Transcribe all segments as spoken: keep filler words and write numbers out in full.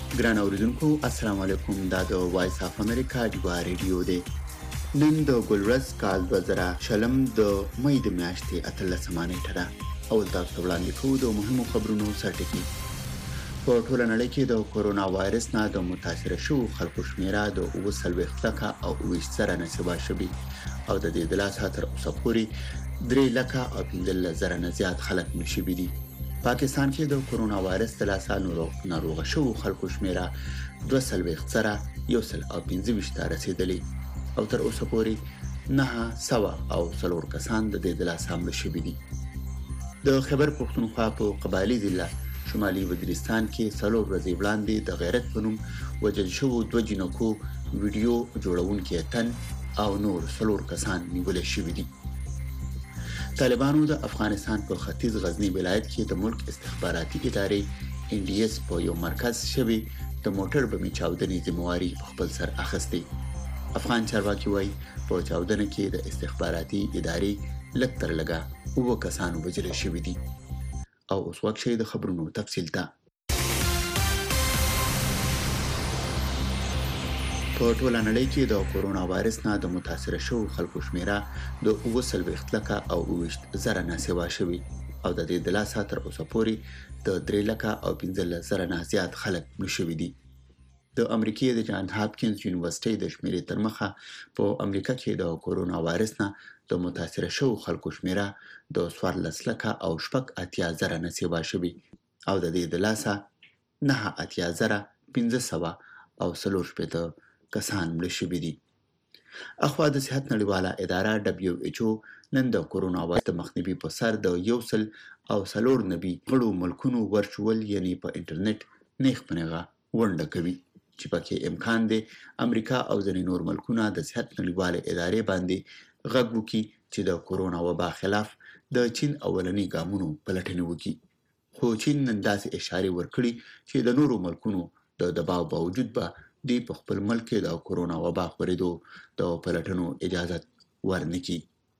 ګران اوریدونکو السلام علیکم. دا د وایس اف امریکا ډیوا ریډیو دی. نن د ګلرز کال دوه زره شلم د مې د میاشتې اتلسمه نیټه ده. اول تاسو ته وړاندې کوو د مهمو خبرونو سرټکي. په ټوله نړۍ کې د کورونا وایرس نه د متاثر شوو خلکو شمیره د اوه څلوېښت لکه او اوه زره نسبه شوي او د دې د لاسه تر اوسه پورې درې لکه او پنځلس زره نه زیات خلک مړه شوي دي. پاکستان کې د کورونا وایرس د لاسه ناروغ شوو خلکو شمیره دوه څلوېښت زره یو سل او پنځه ویشت ته رسېدلې او تر اوسه پورې نهه سوه او څلور کسان د دې د لاسه مړه شوي دي. د خیبر پښتونخوا په قبایلي ضلع شمالي وزیرستان کې څلور ورځې وړاندې د غیرت په نوم وژل شوو دوه جینکو ویډیو جوړونکي تن او نور څلور کسان نیول شوي دي. طالبانو د افغانستان په ختیځ غزنی ولایت کې د ملک استخباراتي ادارې ان ډي اس په یو مرکز شوی د موټر بمې چاودنې ذمہواري په خپل سر اخیستې. افغان چارواکي وایي په چاودنه کې د استخباراتي ادارې لږ تر لږه اووه کسان وژل شوي دي. او اوس وخت شي د خبرونو تفصیل ته. په ټوله نړۍ کې د کورونا وایرس نه د متاثر شوو خلکو شمیره د اوه څلوېښت لکه او اوه زره نه سوا شوي او د دې د لاسه تر اوسه پورې د درې لکه او پنځلس زره نه زیات خلک مړه شوي دي. د امریکې د جان هاپکینز یونیورسيټي د شمیرې تر مخه په امریکا کې د کورونا وایرس نه د متاثر شوو خلکو شمیره د څوارلس لکه او شپږ اتیا زره نه سوا شوي او د دې د لاسه نهه اتیا زره پنځه سوه او څلور شپېته کسان مړه شوي دي. اخوا د صحت نړیواله اداره دبلیو ایچ او نن د کورونا وایرس د مخنیوي په سر د یو سل او څلور نوي غړو ملکونو ورچوال یعنی په انټرنیټ نیغ په نیغه ونډه کوي چې پکې امکان دی امریکا او ځینې نور ملکونه د صحت نړیواله ادارې باندې غږ وکړي چې د کورونا وبا خلاف د چین اولنی ګامونو پلټنه وکړي. خو چین نن داسې اشاره ورکړي چې د نورو ملکونو د دباو باوجود به دی په خپل ملک کې د کورونا وبا خپرېدو د پلټنو اجازه ورنکړي.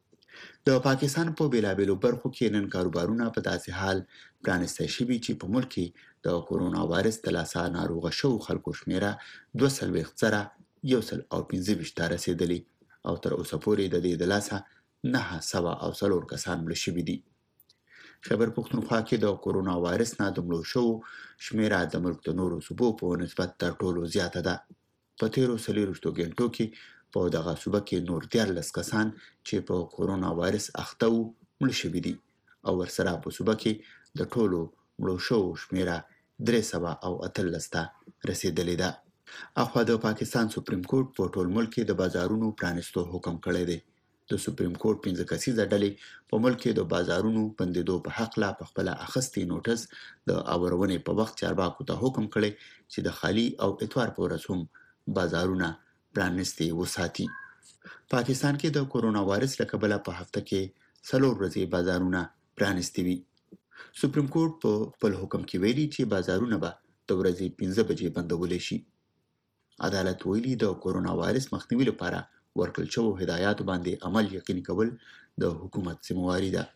د پاکستان په بیلابیلو برخو کې نن کاروبارونه په داسې حال پرانیستی شوي چې په ملک کې د کورونا وایرس د لاسه ناروغه شوو خلکو شمیره دوه څلوېښت زره یو سل او پنځه ویشت ته رسېدلې او تر اوسه پورې د دې د لاسه نهه سوه او څلور کسان مړه شوي دي. خیبر پښتونخوا کې د کورونا وایرس نه د مړو شوو شمیره د ملک د نورو صوبو په نسبت تر ټولو زیاته ده. په تیرو څلوېښتو غنټو کې په دغه صوبه کې نور دیارلس کسان چې په کورونا وایرس اخته وو مړه شوي دي او ورسره په صوبه کې د ټولو مړو شوو شمیره درې سوه او اتلس ته رسېدلې ده. اخوا د پاکستان سپریم کورټ په ټول ملک کې د بازارونو پرانیستو حکم کړی دی. د سپریم کورټ پنځه کسیزه ډلې په ملک کې د بازارونو بندېدو په حقله په خپله اخیستې نوټس د اورونې په وخت چارواکو ته حکم کړی چې د خالي او اتوار په ورځ هم بازارونه پرانیستي وساتي. پاکستان کې د کورونا وایرس له کبله په هفته کې څلور ورځې بازارونه پرانیستي وي. سپریم کورټ په خپل حکم کې ویلي چې بازارونه به د ورځې پنځه بجې بندولی شي. عدالت ویلي د کورونا وایرس مخنیوي لپاره ورکړل شوو هدایاتو باندې عمل یقیني کول د حکومت ذمہواري ده.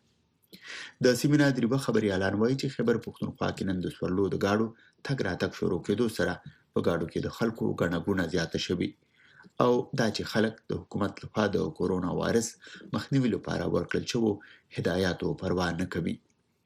د سیمې نه دریبه خبریالان وایي چې خیبر پښتونخوا کې نن د سورلو د ګاډو تګ راتګ شروع کېدو سره په ګاډو کې د خلکو ګڼه ګوڼه زیاته شوې او دا چې خلک د حکومت لخوا د کورونا وایرس مخنیوي لپاره ورکړل شوو هدایاتو پروا نه کوي.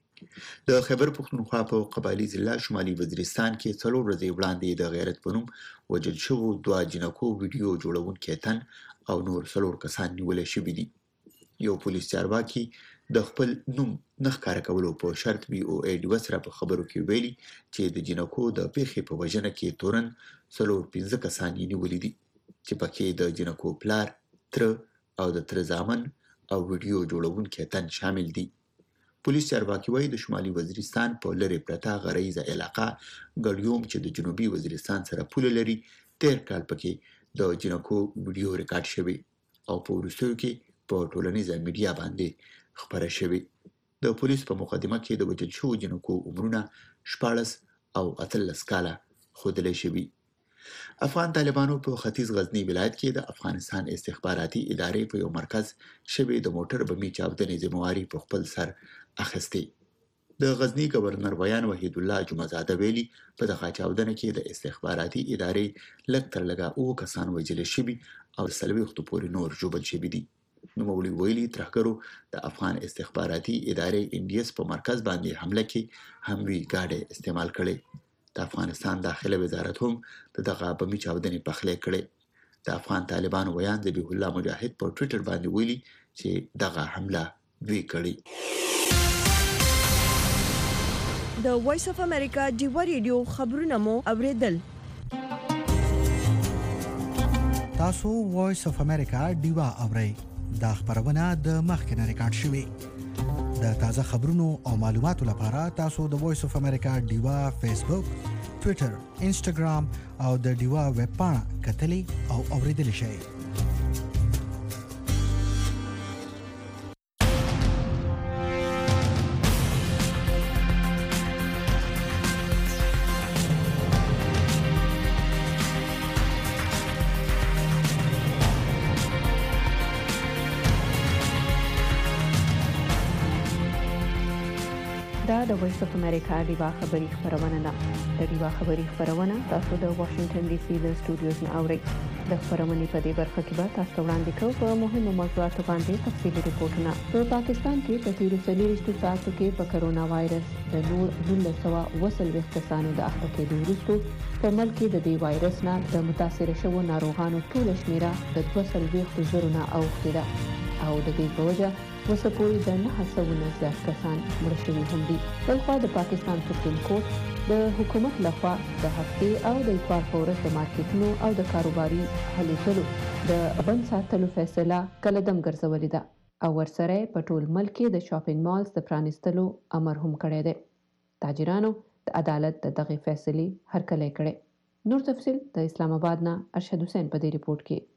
د خیبر پښتونخوا په قبایلي ضلع شمالي وزیرستان کې څلور ورځې وړاندې د غیرت په نوم وژل شوو دوه جینکو ویډیو جوړونکي تن او نور څلور کسان نیول شوي دي. یو پولیس چارواکي د خپل نوم نه ښکاره کولو په شرط وی او ای ډیوه سره په خبرو کې ویلي چې د جینکو د پیښې په وژنه کې تورن څلور پنځه کسان یې نیولي دي چې پکې د جینکو پلار، تره او د تره زامن او ویډیو جوړونکي تن شامل دي. پولیس چارواکي وایي د شمالي وزیرستان په لرې پرته غریزه علاقه ګړیوم چې د جنوبي وزیرستان سره پوله لري تیر کال پکې د جینکو ویډیو ریکارډ شوی او په وروستیو کې په ټولنیزه میډیا باندې خپره شوی. د پولیس په مقدمه کې د وژل شوو جینکو عمرونه شپاړس او اتلس کاله ښودلی شوي. افغان طالبانو په ختیځ غزنی ولایت کې د افغانستان استخباراتي ادارې په یو مرکز شوی د موټر بمې چاودنې ذمہواري په خپل سر اخیستې. د غزنی گورنر ویان وحید الله جمعزاده ویلي په دغه چاودنه کې د استخباراتي ادارې لږ تر لږه اوه کسان وژل شوي او څلوېښتو پورې نور ژوبل شوي دي. نوموړي ویلي ترهګرو د افغان استخباراتي ادارې ان ډي اس په مرکز باندې حمله کې هموی ګاډي استعمال کړي. د افغانستان داخله وزارت هم د دغه بمي چاودنې پخلی کړي. د افغان طالبانو ویان ذبیح الله مجاهد په ټویټر باندې ویلي چې دغه حمله دوی کړي. د وایس اف امریکا ډیوا ریډیو خبرونه مو اوریدل. تاسو وایس اف امریکا ډیوا اورئ. دا خبرونه د مخکنه ریکارډ شوې. د تازه خبرونو او معلوماتو لپاره تاسو د وایس اف امریکا ډیوا فیسبوک، ټویټر، انسټاګرام او د ډیوا ویب پاڼه کتلي او اوریدل شئ. دا د وایس اف امریکا ډیوا خبری خبرونه ده. د ډیوا خبری خبرونه تاسو د واشنگټن ډي سي د سټوډیوز نه اورئ. د خبرونې په دې برخه کې به تاسو وړاندې کوو په مهمو موضوعاتو باندې تفصیلي ریپورتونه. په پاکستان کې په تیرو څلوېښتو ساعتو کې په کرونا وایرس د نور دولس سوه اوه څلوېښت کسانو د اخته کېدو وروسته په ملک کې د دې وایرس نه د متاثره شوو ناروغانو ټوله شمیره د دوه څلوېښتو زرو نه اوښتې ده او د دې په وجه وسه پورې د نهه سوو نه زیات کسان مړه شوي هم دي. بلخوا د پاکستان سپریم کورټ د حکومت لخوا د هفتې او د اتوار په ورځ د مارکیټونو او د کاروباري هلو د بند ساتلو فیصله کله دم ګرځولې ده او ورسره په ټول ملک کې د شاپینګ مالز د پرانیستلو امر هم کړی دی. تاجرانو د عدالت د دغه فیصلې هرکلی کړی. نور تفصیل د اسلام آباد نه ارشد حسین په دې ریپورت کې.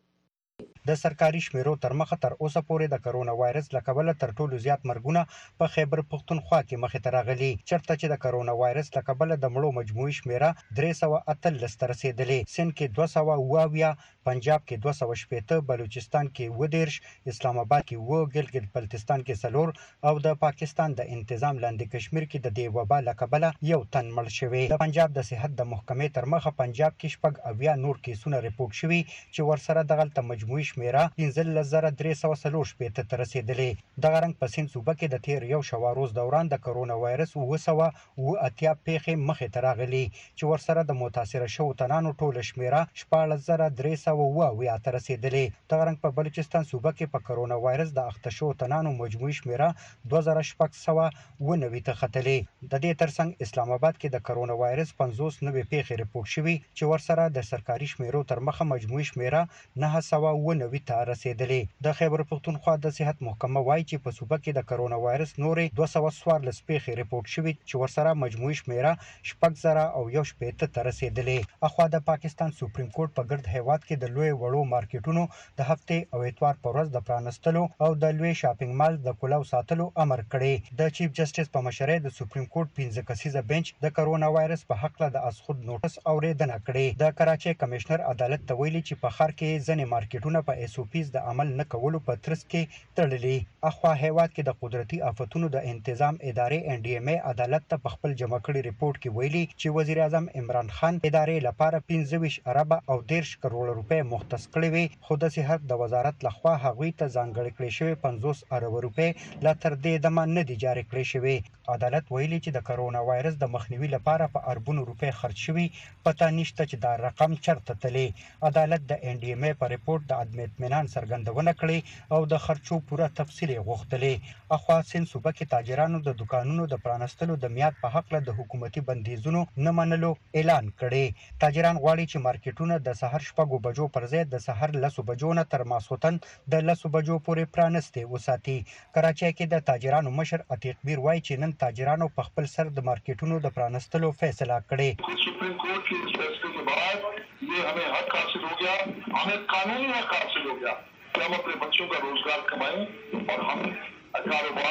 د سرکاري شمیرو تر مخه تر اوسه پورې د کرونا وایرس له کبله تر ټولو زیات مرګونه په خیبر پښتونخوا کې مخې ته راغلي، چېرته چې د کرونا وایرس له کبله د مړو مجموعي شمیره درې سوه اتلس ته رسېدلې. سند کې دوه سوه اوه اویا، پنجاب کې دوه سوه شپېته، بلوچستان کې اووه دېرش، اسلام آباد کې اووه، ګلګت بلتستان کې څلور او د پاکستان د انتظام لاندې کشمیر کې د دې وبا له کبله یو تن مړ شوی. د پنجاب د صحت د محکمې تر مخه پنجاب کې شپږ اویا نور کیسونه ریپورټ شوي چې ورسره دغلته مجموعي شمیره پنځلس زره درې سوه څلور شپېته ته رسېدلې. دغه رنګ په سند صوبه کې د تېر یو شوه روز دوران د کرونا وایرس اووه سوه اووه اتیا پیښې مخې ته راغلي چې ورسره د متاثره شوو تنانو ټوله شمیره شپاړس زره درې سوه اوه اویا ته رسېدلې. دغه رنګ په بلوچستان صوبه کې په کرونا وایرس د اخته شوو تنانو مجموعي شمیره دوه زره شپږ سوه اوه نوي ته ختلې. د دې ترڅنګ اسلام آباد کې د کرونا وایرس پنځوس نوي پیښې ریپورټ شوي چې ورسره د سرکاري شمیرو تر مخه مجموعي شمیره نهه سوه اوه نوي ته رسېدلې. د خیبر پښتونخوا د صحت محکمه وایي چې په صوبه کې د کرونا وایرس نورې دوه سوه څوارلس پیښې ریپورټ شوي چې ورسره مجموعي شمیره شپږ زره او یو شپېته ته رسېدلې. اخوا د پاکستان سپریم کورټ په ګرد هیواد کې د لوی وړو مارکیټونو د هفتې او اتوار په ورځ د پرانستلو او د لوی شاپینګ مال د کلاو ساتلو امر کړی. د چیف جسټس په مشرۍ د سپریم کورټ پنځه کسیزه بنچ د کرونا وایرس په هکله د اسخود نوټس اورېدنه کړې. د کراچۍ کمشنر عدالت ته ویلي چې په ښار کې ځینې مارکیټونه په ایس او پیز د عمل نه کولو په ترڅ کې تړلي. اخوا هیواد کې د قدرتي آفتونو د انتظام ادارې ان ډي ام ای عدالت ته په خپل جمع کړي ریپورت کې ویلي چې وزیر اعظم عمران خان ادارې لپاره پنځه ویشت اربه او دېرش کروړه روپۍ مختص کړې وي، خو د صحت د وزارت لخوا هغوی ته ځانګړې کړې شوې پنځوس اربه روپۍ لا تر دې دمه نه دي جاري کړې شوې. عدالت ویلي چې د کرونا وایرس د مخنیوي لپاره په اربونو روپۍ خرڅ شوي، پته نشته چې دا رقم چرته تللی. عدالت د ان ډي ام ای په ریپورت د عدم اطمینان څرګندونه کړې او د خرچو پوره تفصیل یې غوښتلې. اخوا سند صوبه کې تاجرانو د دکانونو د پرانستلو د میعاد په هکله د حکومتي بندیزونو نه منلو اعلان کړی. تاجران غواړي چې مارکیټونه د سحر شپږو بجو پر ځای د سحر لسو بجو نه تر ماسخوتن د لسو بجو پورې پرانستې وساتي. کراچۍ کې د تاجرانو مشر عتیق میر وایي چې نن تاجرانو په خپل سر د مارکیټونو د پرانستلو فیصله کړې. سپریم کورٹ کے اس فیصلے کے بعد یہ ہمیں حق حاصل ہو گیا، ہمیں قانونی حق حاصل ہو گیا کہ ہم اپنے بچوں کا روزگار کمائیں اور ہم کاروبار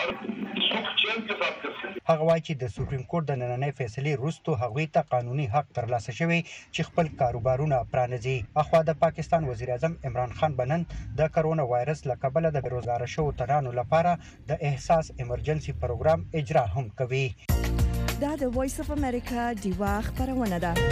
सुख चैन के साथ कर सके। هغه وایي چې د سپریم کورټ د نننۍ فیصلې وروسته هغوی ته قانوني حق ترلاسه شوی چې خپل کاروبارونه پرانیزي. اخوا د پاکستان وزیر اعظم عمران خان بنن د کرونا وایرس له کبله د بیروزګار شوو ترانو لپاره د احساس ایمرجنسي پروګرام اجرا هم کوي. دا د وایس اف امریکا دیوا خبرونه ده.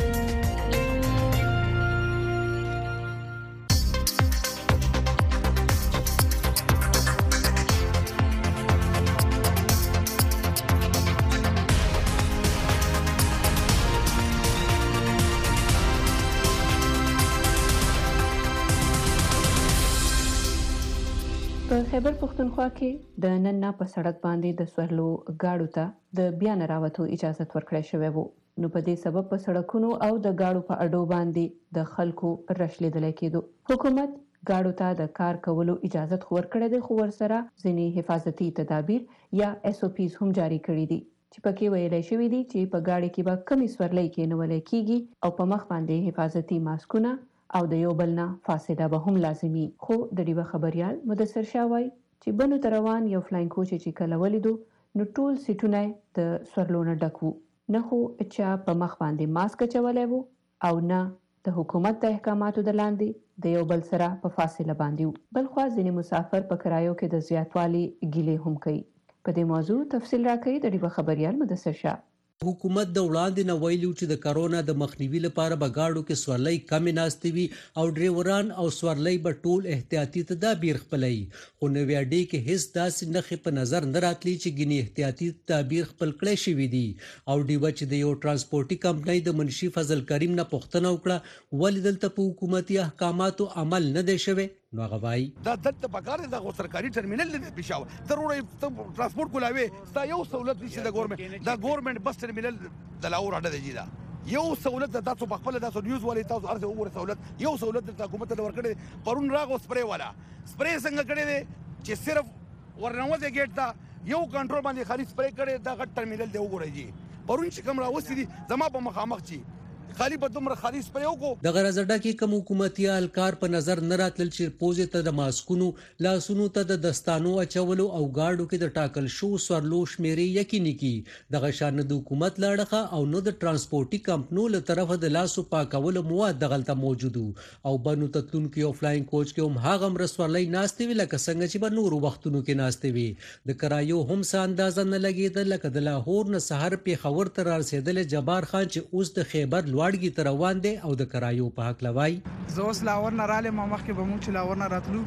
په خیبر پښتونخوا کې د نن نه په سړک باندې د سورلو گاډو ته د بیا نه راوتو اجازه ورکړې شوې وو. نو په دې سبب په سړکونو او د گاډو په اډو باندې د خلکو رش لیدل کېدو. حکومت گاډو ته د کار کولو اجازه ورکړې ده، خو ورسره ځینې حفاظتي تدابیر یا اس او پیز هم جاری کړي دي چې پکې ویل شوی دي چې په گاډي کې به کمی سورلۍ کې نه ولې کیږي او په مخ باندې حفاظتي ماسکونه او د یو بل نه فاصله به هم لازمي. خو د ډیوه خبريال مدثر شاوای چې بنو تروان یو فلاین کوچ چې کله ولیدو نو ټول سیټونه د سورلونه ډکو، نه خو چا په مخ باندې ماسک چولې وو او نه د حکومت د احکاماتو د لاندې د یو بل سره په فاصله باندې. بل خو ځینې مسافر په کرایو کې د زیاتوالي ګیلې هم کوي. په دې موضوع تفصیل راکړي د ډیوه خبريال مدثر شاه. حکومت د وړاندې نه ویلو چې د کرونا د مخنیوي لپاره به گاډو کې سورلۍ کمې ناستې وي او ډریوران او سورلۍ به ټول احتیاطي تدابیر خپلوي. خو نوې اډې کې هیڅ داسې نښې په نظر نه راتلي چې ګینې احتیاطي تدابیر خپل کړی شوي دي. او ډیوه چې د یو ترانسپورټي کمپنۍ د منشي فضل کریم نه پوښتنه وکړه ولې دلته په حکومتي احکاماتو عمل نه دی شوی، نو هغه وایي دا دلته پکار دی د سرکاري ټرمینل دی پېښور ضروري ترانسپورت کولاوي ستا یو سہولت نشي د ګورنمنت د ګورنمنت بس ټرمینل د لاور اډه دی دا یو سہولت د تاسو په خپل تاسو نیوز والے تاسو ارزه وګوره سہولت یو سہولت د حکومت د ورکړې پرون راغو سپری والا سپری څنګه کړی دی چې صرف ورنوځي ګیټ دا یو کنټرول باندې خالي سپری کړی دا غټ ټرمینل دی وګورئ جی پرون چې کوم راوستي دي زما په مخامخ چی خالی په دومره خالي سپری وکړو. د غرض اډه کې کوم حکومتي اهلکار په نظر نه راتلل چې پوزې ته د ماسکونو لاسونو ته د دستانو اچولو او گاډو کې د ټاکل شو سورلو شمیرې یقیني کی. دغه شان د حکومت لاړه او نو د ترانسپورټي کمپنو له طرفه د لاسو پاکولو مواد دغلته موجود او بنو تتلونکو او فلاین کوچ کې هم هغه مرسورلۍ ناشته وی لکه څنګه چې په نورو وختونو کې ناشته وی. د کرایو هم څه اندازه نه لګیدل لکه د لاهور نه سحر په خبر تر رسیدل جبار خان چې اوس د خیبر لوړګي تر روان دي او د کرایو په حق لوي. زوس لاور نه رااله ما مخ کې بمو چې لاور نه راتلو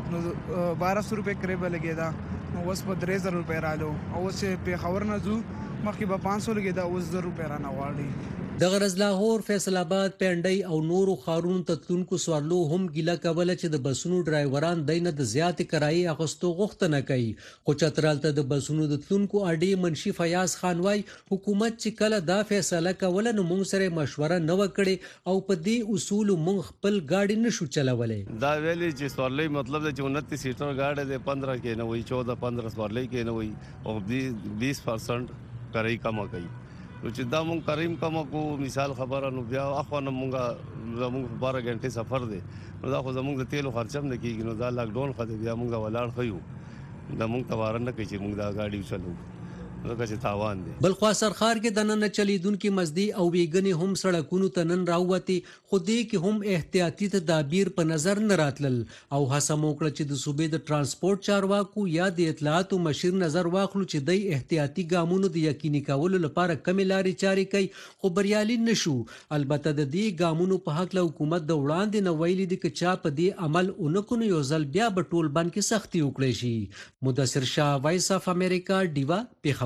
نو بارہ سو روپے قریب لګیدا نو اوس په درې زره روپے رالو او اوس په خبر نه زو مخ کې به پانچ سو لګیدا اوس زر روپے را نه واړي. د غرض لاهور فیصل آباد پنډي او نورو خارون تتلونکو سوارلو هم ګیله کوله چې د بسونو ډرایوران دینه د زیات کرایي اغستو غوښتنه کوي. خو چترالته د بسونو د تلونکو اډي منشي فیاض خان وای حکومت چې کله دا فیصله کوله نو موږ سره مشوره نه وکړي او په دې اصول موږ خپل گاډي نشو چلولې. دا ویلي چې سوارلۍ مطلب د انتیس سیټر گاډي د پندرہ کې نه وي چودہ پندرہ سوارلۍ کې نه وي او بیس پرسنٹ کرایي کم کوي. نو چې دا مونږ کریم کم کو مثال خبره نو بیا اخو نه مونږه زموږ بارہ غنټې سفر دی نو دا خو زموږ د تیلو خرچم نه کیږي نو دا لاک ډاون خو بیا مونږه ولاړ خيو دا مونږ توار نه کوي چې مونږ دا گاډي چلو لکه چې تاوان دي. بل خو سرخار کې د نن چلیدونکو مزدي او ویګنې هم سړکونو ته نن راووتي خو دې کې هم احتیاطي تدابیر په نظر نه راتلل او هڅه موکړه چې د صوبې د ترانسپورت چارواکو یا د اطلاعات او مشیر نظر واخلو چې د احتیاطي ګامونو د یقیني کولو لپاره کمی لارې چاري کوي خو بریالي نشو. البته د دې ګامونو په حق له حکومت د وړاندې نه ویلي دي چې چا په دې عمل اونکو یو ځل بیا په ټول بند کې سختي وکړي شي. مدثر شاه وایس اف امریکا دیوا په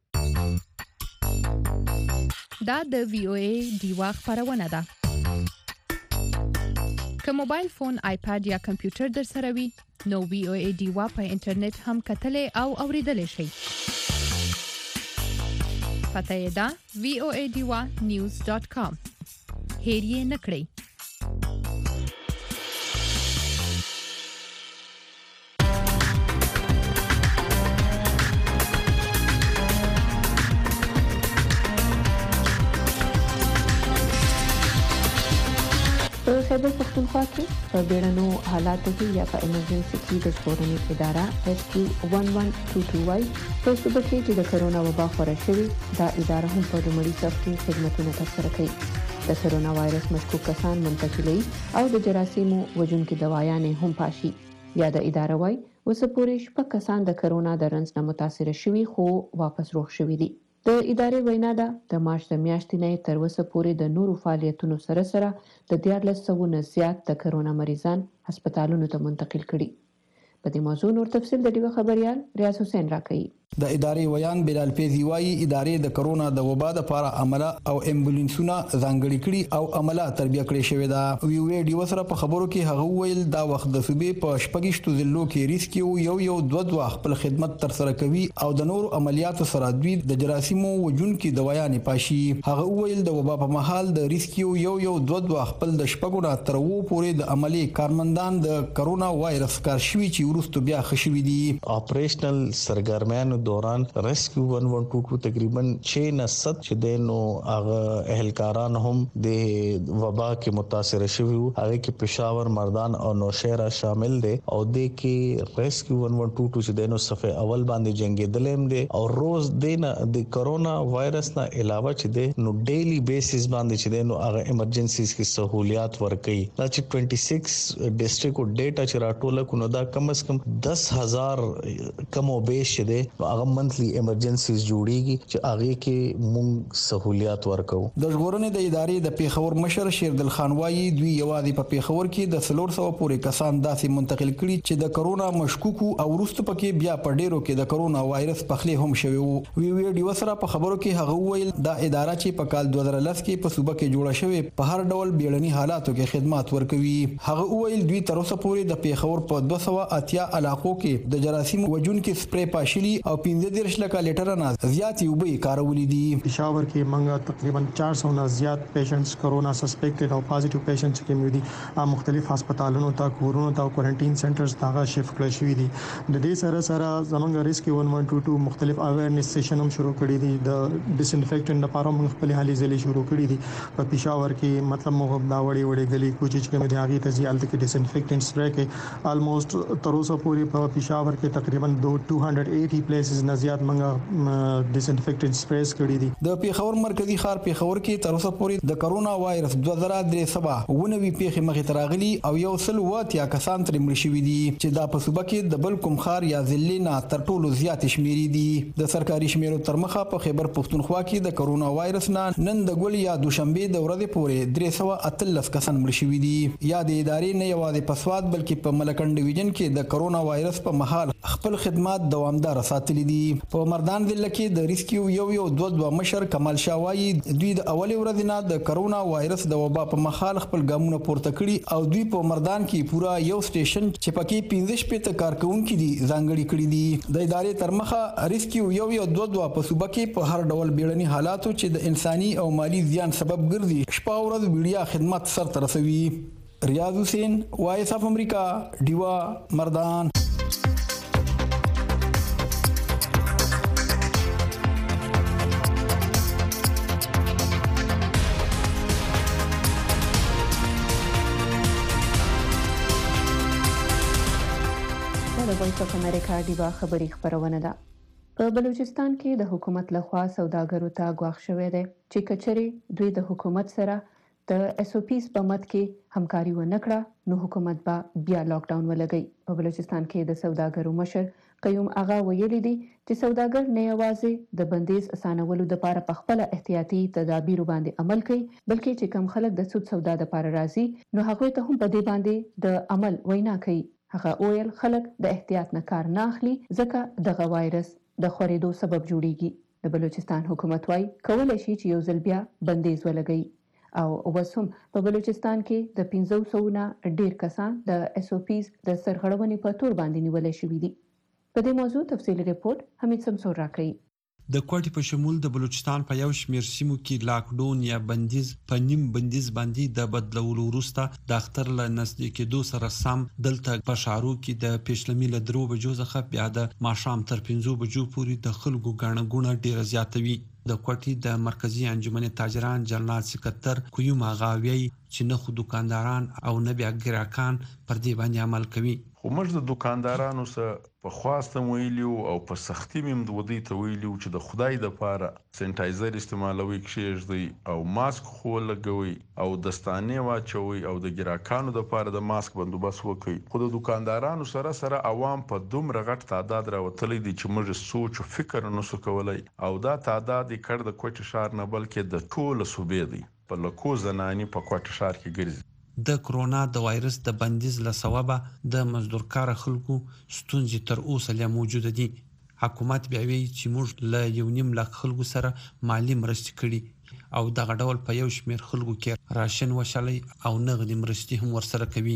دا د وی او ای دیوا خبرونه ده. که موبایل فون، آیپاد یا کمپیوټر در سره وي نو وی او ای دیوا په انټرنیټ هم کتلې او اوریدلې شي. پته یې ده وی او ای دیوا نیوز ډاٹ کام. هیر یې نکړئ. په په خیبر پښتونخوا کې په بیړنو حالاتو کې یا په ایمرجنسي کې د ژغورنې اداره اس کیو یک یک دو دو وايي په صوبه کې چې د کرونا وبا خوره شوې دا اداره هم په لومړي صف کې خدمتونه ترسره کوي. د کرونا وایرس مشکوک کسان منتقلي او د جراثیمو وژونکي دوايانې هم پاشي. یا د اداره وايي اوس پورې شپږ کسان د کرونا د رنځ نه متاثر شوي خو واپس روغ شوي دي. د ادارې وینا ده د مارچ د میاشتې نه تر اوسه پورې د نورو فعالیتونو سره سره د دیارلس سوو نه زیات د کرونا مریضان هسپتالونو ته منتقل کړي. په دې موضوع نور تفصیل د ډیوه خبريال ریاض حسین راکړي. د ادارې ویان بلال پیزی وايي ادارې د کرونا د وبا لپاره عمله او امبولانسونه ځانګړي کړي او عمله تربیه کړې شوې ده. وی وی ډیو سره په خبرو کې هغه ویل دا وخت د صوبې په شپږشتو ضلعو کې ریسکیو یو یو دوه دوه خپل خدمت تر سره کوي او د نورو عملیاتو سره دوی د جراثیمو وژونکي دوايانې پاشي. هغه ویل د وبا په مهال د ریسکیو یو یو دوه دوه خپل د شپږو نه تر وو پورې د عملي کارمندان د کرونا وایرس کار شوي چې ورستو بیا خښوي دي. اپریشنل سرګرمیانو دوران ریسکیو یک یک دو دو تقریبا شش نه سات چې دینو هغه اهلکاران هم د وبا کې متاثر شوي وو. هغه کې پېښور، مردان او نوشهره شامل دي او د کې ریسکیو یک یک دو دو چې دینو صفه اول باندې جنگیدلم دي او روز دینه د کرونا وایرس نه علاوه چې دي نو ډیلی بیسس باندې چې دینو هغه ایمرجنسیز کې سہولیات ورکړي. دا چې چھبیس ډیسټریکټ ډیټا چې راټول کړو دا کم از کم دس هزار کم او بیش دي هغه منتلی ایمرجنسیز جوړیږي چې هغه کې مونږ سہولیات ورکو. د ژغورنې د ادارې د پیښور مشر شیردل خان وايي دوی یوازې په پیښور کې د څلور سوه پورې کسان داسې منتقل کړي چې د کرونا مشکوک او وروسته پکې بیا په ډیرو کې د کرونا وایرس پخلی هم شوی وو. وی وی ډیو سره په خبرو کې هغه ویل دا اداره چې په کال دوه زره لس کې په صوبه کې جوړه شوې په هر ډول بیړني حالاتو کې خدمات ورکوي. هغه ویل دوی تر اوسه پورې د پیښور په دوه سوه اتیا علاقو کې د جراثیم وژونکي سپری پاشلی او پنځه دیرش لکه لیټر نه زیات یو به کارولې دي. پېښور کې موږ تقریبا چار سوه نه زیات پیشنټس کرونا سسپیکټډ او پازیټیو پیشنټس کې موجود دي. مختلف هسپتالونو ته کورونو ته کوارنټاین سنټرز ته شفټ کړل شوی دي. د دې سره سره زمونږ ریسکیو یک یک دو دو مختلف اویرنس سیشن هم شروع کړی دي. د ډیسانفیکټنټ لپاره موږ خپل حالي ځلې شروع کړې دي. په پېښور کې مطلب موږ دا وړي وړي غلي کوچ چې کوم دي هغه ته ځي الته کې ډیسانفیکټنټ سپری کې آلموست تر اوسه پورې په پېښور کې تقریبا دوه سوه اسی پلیسز نه زیات موږ ډیسانفیکټنټ سپریز کړی دي. د پیښور مرکزی ښار پیښور کې تر اوسه پورې د کرونا وایرس دوه زره درې سوه ونوي پیښې مخې ته راغلي او یو سل واتیا کسان ترې مړه شوي دي چې دا په صوبه کې د بل کوم ښار یا ضلع نه تر ټولو زیات شمیرې دي. د سرکاري شمیرو تر مخه په خیبر پښتونخوا کې د کرونا وایرس نه نن د ګل یا دوشنبه د ورځې پورې درې سوه اتلس کسان مړه شوي دي. یا د ادارې نه یوازې په سواد بلکې په ملکن ډیویژن کې د کرونا وایرس په مهال خپل خدمات دوامدار ساتلي دي. په مردان ضلع کې د ریسکیو یو یو دوه دوه مشر کمال شاوایی دوی د اولي ورځې نه د کرونا وایرس د وبا په مخال خپل ګامونه پورته کړي او دوی په مردان کې پورا یو سټیشن چې پکې پنځه شپږ کارکونکو دي ځانګړي کړي دي. د ادارې تر مخه ریسکیو یو یو دوه دوه په صوبه کې په هر ډول بیړني حالاتو چې د انساني او مالی زیان سبب ګرځي شپه او ورځ ویډیا خدمات سره رسوي. ریاض حسین وایس اف امریکا ډیوا مردان. د وایس اف امریکا ډیوا خبری خبرونه ده. په بلوچستان کې د حکومت لخوا سوداګرو ته غواخ شوې ده چې کچري دوی د حکومت سره د اس او پیز په مت کې همکاري ونه کړه نو حکومت به بیا لاک ډاون ولګي. په بلوچستان کې د سوداګرو مشر قیوم اغا ویلي دي چې سوداګر نه یوازې د بندیز اسانولو لپاره په خپل احتیاطي تدابیر باندې عمل کوي بلکې چې کم خلک د سود سودا لپاره راځي نو هغه ته هم په دې باندې د عمل وینا کوي. هغه اویل خلک د احتیاط نه کار نه اخلي ځکه دغه وایرس د خورېدو سبب جوړیږي. د بلوچستان حکومت وايي کولای شي چې یو ځل بیا بندیز ولګي او اوس هم په بلوچستان کې د پنځه سوه نه ډیر کسان د اس او پیز د سرغړونې په تور باندې نیول شوي دي. په دې موضوع تفصیلي ریپورت حمید سمسور راکړي. د کوټې په شمول د بلوچستان په یو شمېر سیمو کې لاکډاون یا بندیز په نیم بندیز باندې د بدلولو وروسته د اختر له نزدې کېدو سره سم دلته په ښارو کې د پیشلمي له درو بجو څخه بیا د ماښام تر پنځو بجو پورې د خلکو ګڼه ګوڼه ډیره زیاته وي. د کوټي د مرکزی انجمن تاجران جنرال سکرټر کویوم غاوی چې نه خو دکانداران او نه بیا ګراکان پر دې باندې عمل کوي. خو موږ د دکاندارانو سره په خواسته ویلیو او په سختي مم د ودی ته ویلیو چې د خدای د پاره سینټایزر استعمالوي کېږي او ماسک خو لګوي او دستانه واچوي او د ګراکانو د پاره د ماسک بندوبست وکړي. خو د دکاندارانو سره سره عوام په دومره غټ تعداد راوتلې دي چې موږ سوچ او فکر نه سو کولای او دا تعداد کړه د کوټ شهر نه بلکې د ټوله صوبې دی په لکو زنانی په کوټ شهر کې ګرځي. د کرونا د وایرس د بندیز له سببه د مزدورکار خلکو ستونزې تر اوسه لا موجوده دي. حکومت بیا وی چې موږ له یو نیم لک خلکو سره مالی مرستې کړي او دغه ډول په یو شمېر خلکو کې راشن وشلي او نغدي مرستې هم ورسره کوي.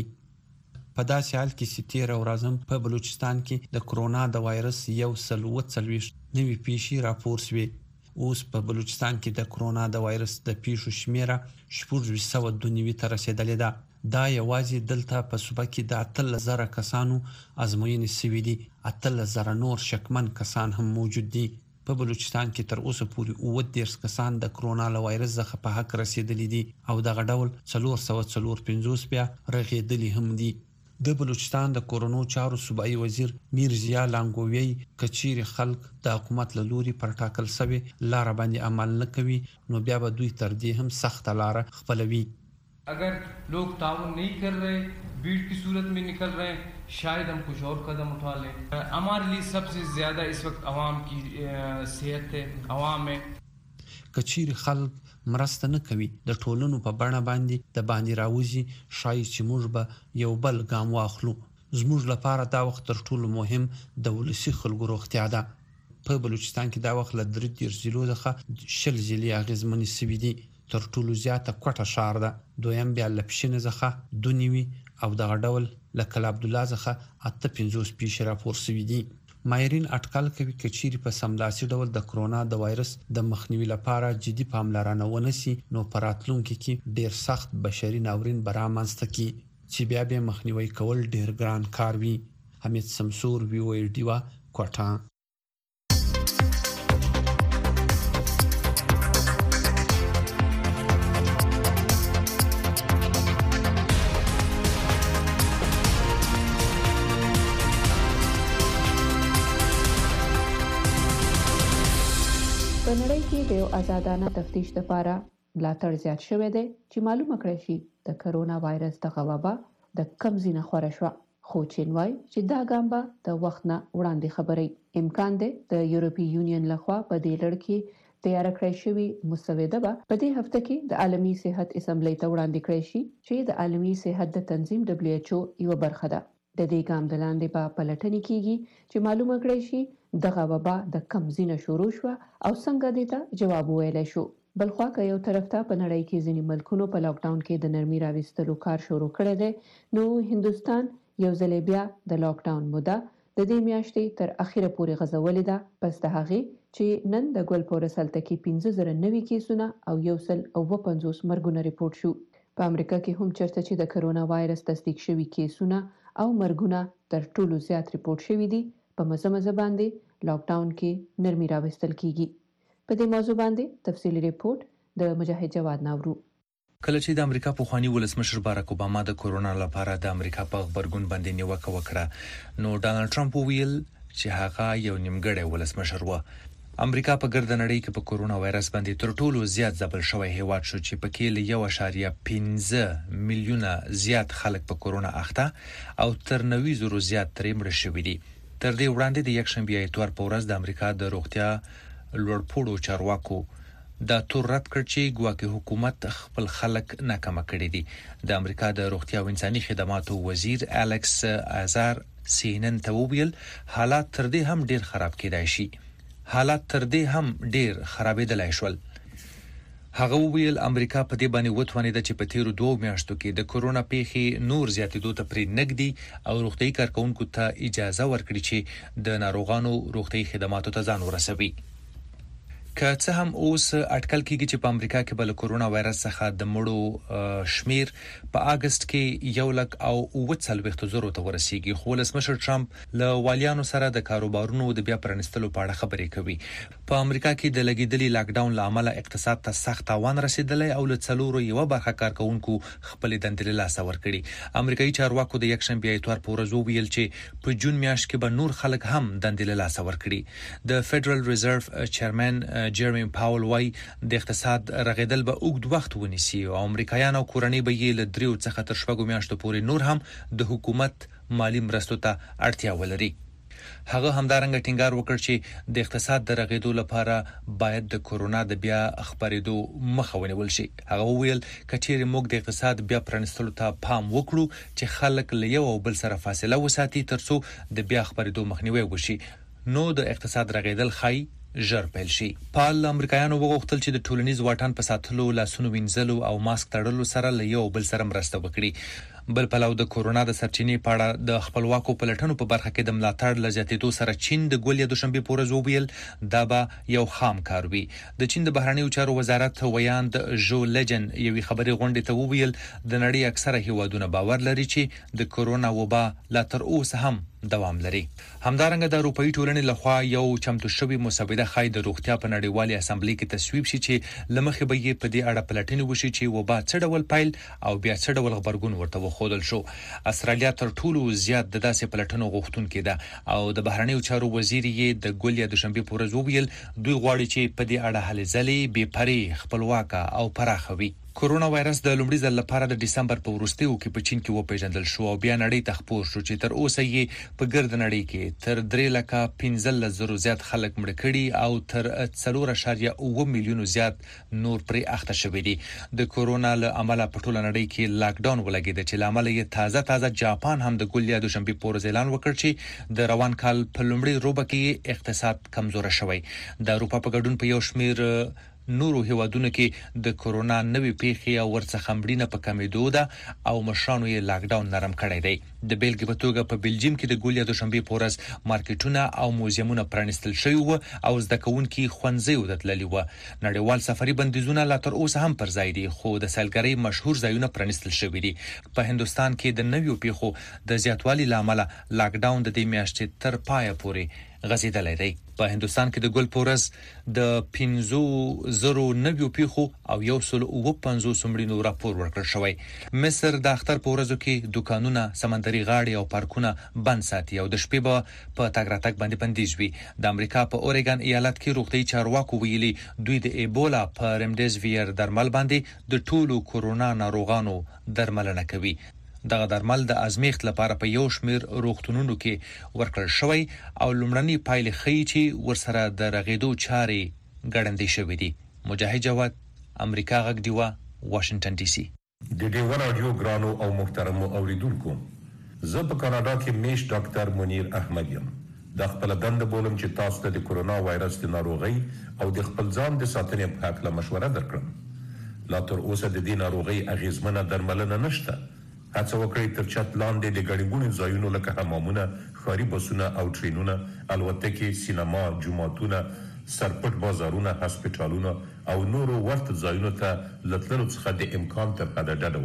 په داسې حال کې چې تیر ورځم په بلوچستان کې د کرونا د وایرس یو سل اووه څلوېښت نوي پیښې راپور شوې. اوس په بلوچستان کې د کرونا د وایرس د پیښو شمیره شپږ سوه دوه نوي ته رسیدلې ده. دا یوازې دلته په صوبه کې د اتلس زره کسانو ازموینې شوې دي. اتلس زره نور شکمن کسان هم موجود دي. په بلوچستان کې تر اوسه پورې اووه دېرش کسان د کرونا له وایرس څخه په حق رسیدلي دي او دغه ډول څلور سوه څلور پنځوس بیا رغېدلي هم دي. د بلوچستان د کورونو چارو صوبایي وزیر میر ضیا لانګووی کچیر خلک د حکومت له لوري پر ټاکل شوی لار باندې عمل نه کوي نو بیا به دوی تر دې هم سخت لار خپلوي. अगर लोग ताउन नहीं कर रहे, भीड़ की सूरत में निकल रहे हैं, शायद हम कुछ और कदम उठा लें. हमारे लिए सबसे ज्यादा इस वक्त आवाम की सेहत है, आवाम है. کچیر خلک مرسته نه کوي د ټولنو په بڼه باندې د باندې راوځي شای چې موږ به یو بل ګام واخلو. زموږ لپاره دا وخت تر ټولو مهم د ولسی خلکو روغتیا ده. په بلوچستان کې دا وخت له درې دېرش ضلعو څخه شل ضلعې اغېزمنې شوي دي. تر ټولو زیاته کوټه ښار ده، دویم بیا له پښینې څخه دوه نوي او دغه ډول له کلا عبدالله څخه اته پنځوس پیښې راپور شوي دي. ماهرین اټکل کوي چې چیرې په سملاسي ډول د کرونا د وایرس د مخنیوي لپاره جدي پاملرنه ونشي نو په راتلونکي کې ډیر سخت بشري ناورین به رامنځته کړي چې بیا به مخنیوي کول ډیر ګران کار وي. حمید سمسور وی او ای ډیوا کوټه. په نړۍ کې د یو آزادانه تفتیش لپاره ملاتړ زیات شوی دی چې معلومه کړی شي د کرونا وایرس دغه وبا د کم ځینه خوره شوه. خو چین وایي چې دا ګام به د وخت نه وړاندې خبرې امکان دی. د یورپی یونین لخوا په دې لړ کې تیار کړی شوی مسوده به په دې هفته کې د عالمي صحت اسمبلی ته وړاندې کړی شي چې د عالمي صحت د تنظیم دبليو ایچ او یو برخه ده. د دې ګام د لاندې به پلټنې کیږي چې معلومه کړی شي دغه وبا د کم ځینه شروع شو او څنګه دې ته جواب ویلی شو. بلخوا که یو طرف ته په نړۍ کې ځینې ملکونو په لاک ډاون کې د نرمي راوستلو کار شروع کړی دی نو هندوستان یو ځل بیا د لاک ډاون موده د دې میاشتې تر اخیره پورې غځولې ده پس د هغې چې نن د ګل پورس هلته کې پنځه زره نوي کیسونه او یو سل اووه پنځوس مرګونه ریپورټ شو. په امریکا کې هم چېرته چې د کرونا وایرس تصدیق شوي کیسونه او مرګونه تر ټولو زیات ریپورټ شوي دي. په مزه مزه باندې لاک ډاون کې نرمي راوستل کیږي. په دې موضوع باندې تفصیلی ریپورت د مجاهد جواد ناورو. کله چې د امریکا پخوانی ولسمشر باراک اوباما د کرونا لپاره د امریکا په خبرګون باندې نیوکه وکړه نو ډانلډ ټرمپ ویل چې هغه یو نیمګړی ولسمشر و. امریکا په ګرد نړۍ کې په کرونا وایرس باندې تر ټولو زیات ځپل شوی هیواد شو چې پکې له یو اعشاریه پنځه میلیونه زیات خلک په کرونا اخته او تر نوي زرو زیات ترې مړه شوي دي. تر دې وړاندې د یکشنبې اتوار په ورځ د امریکا د روغتیا لوړپوړو چارواکو دا تور رد کړ چې ګواکې حکومت خپل خلک ناکامه کړي دي. د امریکا د روغتیا او انساني خدماتو وزیر الکس ازار سینن ته وویل حالات تر دې هم ډیر خراب کېدای شي. حالات تر دې هم ډیر خرابېدلای شول. هغه ویل امریکا په دې باندې وتوانیده چې په تیرو دوه میاشتو کې د کرونا پیښې نور زیاتېدو ته پرې نږدې او روغتیايي کارکونکو ته اجازه ورکړي چې د ناروغانو روغتیايي خدماتو ته ځان ورسوي. که څه هم اوس اټکل کیږي چې په امریکا کې بل کرونا وایرس څخه د مړو شمیر په اگست کې یو لک او اووه څلوېښت زرو ته ورسیږي. خو ولسمشر ټرمپ له والیانو سره د کاروبارونو د بیا پرانستلو په اړه خبرې کوي. په امریکا کې د لګیدلي لاک ډاون لامل اقتصاد ته سخت تاوان رسیدلی او له څلورو یو برخه کارکونکو خپل دندې له لاسه ورکړي. امریکایي چارواکو د یکشنبه اتوار په ورځ وویل چې په جون میاشت کې به نور خلک هم دندې له لاسه ورکړي. د فدرال ریزرو چیرمن جيرمي پاول وايي د اقتصاد رغیدل به اوږد وخت ونیسي او امریکایان او کورنۍ به یې له دریو څخه تر شپږو میاشتو پورې نور هم د حکومت مالی مرستو ته اړتیا ولري. هغه همدارنګه ټینګار وکړ چې د اقتصاد د رغیدو لپاره باید د کورونا د بیا خپرېدو مخه ونیول شي. هغه وویل کچېرې موږ د اقتصاد بیا پرانستلو ته پام وکړو چې خلک له یو او بل سره فاصله وساتي ترڅو د بیا خپرېدو مخنیوي وشي نو د اقتصاد رغیدل خای ژر پیل شي. پال امریکایانو وغوښتل چې د ټولنیز واټن په ساتلو، لاسونو وینځلو او ماسک تړلو سره له یو بل سره مرسته وکړي. بل پلو د کورونا د سرچینې په اړه د خپلواکو پلټنو په برخه کې د ملاتړ لزیاتېدو سره چین د ګول یا دوشنبه په ورځ وویل دا به یو خام کار وي. د چین د بهرنیو چارو وزارت ویاند جو لجن یوې خبري غونډې ته وویل د نړۍ اکثره هیوادونه باور لري چې د کورونا وبا لا تر اوسه هم دوام لري. همدارنګه د اروپאי ټولنې لخوا یو چمتو شوی مسوده خای د روغتیا په نړیوالې اسمبلی کې تصویب شي چې لمخې به یې په دې اړه پلټنې وشي چې وبا څه ډول پایل او بیا څه ډول خبرګون ورته وښودل شو. استرالیا تر ټولو زیات د داسې پلټنو غوښتونکې ده او د بهرنیو چارو وزیر یې د ګول یا دوشنبه په ورځ وویل دوی غواړي چې په دې اړه هلې ځلې بې پرې خپلواکه او پراخه وي. کورونا وایرس د لومړي ځل لپاره د دسمبر په وروستیو کې په چین کې وپیژندل شو او بیا نړۍ ته خپور شو چې تر اوسه یې په ګرد نړۍ کې تر درې لکه پنځه زره زیات خلک مړ کړي او تر څلور اعشاریه اووه میلیونو زیات نور پرې اخته شوي دي. د کورونا له امله په ټوله نړۍ کې لاک ډاون ولګېد چې له امله یې تازه تازه جاپان هم د ګول یا دوشنبه په ورځ اعلان وکړ چې د روان کال په لومړي روبه کې اقتصاد کمزوره شوی. د اروپا په ګډون په یو شمیر نورو هیوادونو کې د کورونا نوې پیښې او ورڅخه مړینه په کمیدو ده او مشرانو یې لاک ډاون نرم کړی دی. د بیلګې په توګه په بلجیم کې د ګول یا دوشنبه په ورځ مارکیټونه او موزیمونه پرانستل شوي وو او زده کوونکي ښوونځیو ته تللي وو. نړیوال سفري بندیزونه لا تر اوسه هم پر ځای دي خو د سیلګرۍ مشهور ځایونه پرانستل شوي دي. په هندستان کې د نویو پیښو د زیاتوالي له امله لاک ډاون د دې میاشتې تر پایه پورې غځېدلی دی. په هندستان کې د ګل پورز د پنځو زرو نویو پیښو او یو سل اووه پنځوس مړینو راپور ورکړل شوی. مصر د اختر په ورځو کې دکانونه، سمندري غاړې او پارکونه بند ساتي او د شپې به په تګ راتګ باندې بندیز وي. د امریکا په اورېګن ایالت کې روغتیايي چارواکو ویلي دوی د ایبولا په رمډیزویر درمل باندې د ټولو کورونا ناروغانو درملنه کوي. دغه درمل د ازمیښت لپاره په یو شمیر روغتونونو کې ورکړل شوی او لومړني پایلې ښیي چې ورسره د رغېدو چارې ګړندې شوې دي. مجاهد جواد، امریکا غږ ډیوه، واشنگټن ډي سي. د ډیوه رادیو ګرانو او محترمو اوریدونکو، زه په کاناډا کې میش ډاکټر منیر احمد یم. د خپل دنده بولم چې تاسو ته د کورونا وایرس د ناروغۍ او د خپل ځان د ساتنې په اړه مشوره درکړم. لا تر اوسه د دې ناروغۍ اغیزمنه درملنه نشته. هڅه وکړئ تر چت لاندې د ګڼې ګوڼې ځایونو لکه حمامونه، ښاري بسونه او ټرینونه، الوتکې، سینما، جوماتونه، سرپټ بازارونه، هسپټالونه او نورو ورته ځایونو ته له تللو څخه د امکان تر حده ډډه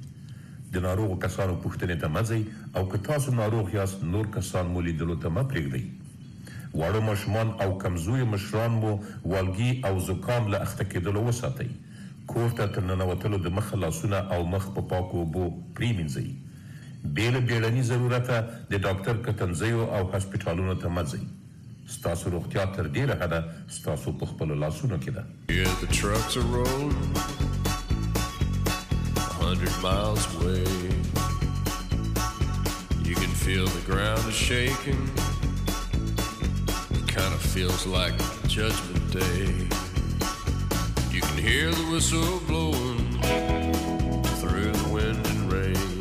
وکړئ. د ناروغو کسانو پوښتنې ته مه ځئ او که تاسو ناروغ یاست نور کسان مو لیدلو ته مه پرېږدئ. واړه ماشومان او کمزوري مشران مو والګي او زکام له اخته کېدلو وساتئ. کور ته تر ننوتلو د مخه لاسونه او مخ په پاکو اوبو پرېمینځئ. بې له بیړني ضرورته د ډاکټر کتنځیو او هسپټالونو ته مه ځئ. ستاسو روغتیا تر ډېره حده ستاسو په خپلو لاسونو کې ده. Yeah, the trucks are rolling a hundred miles away. You can feel the ground is shaking. It kind of feels like Judgment Day. You can hear the whistle blowing through the wind and rain,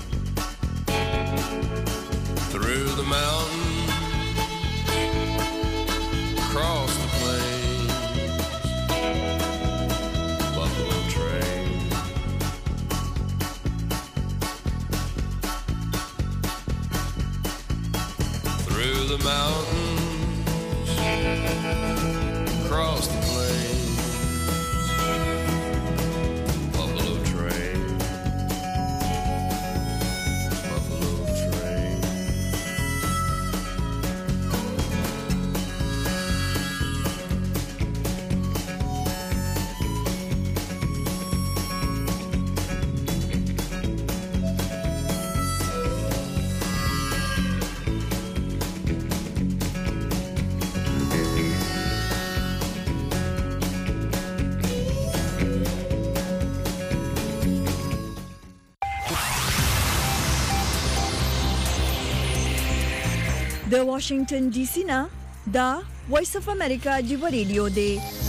through the mountains, across the plains, Buffalo Train. Through the mountains, across the plains, د واشنگټن ډي سي نه دا وایس اف امریکا ډیو ریډیو دی.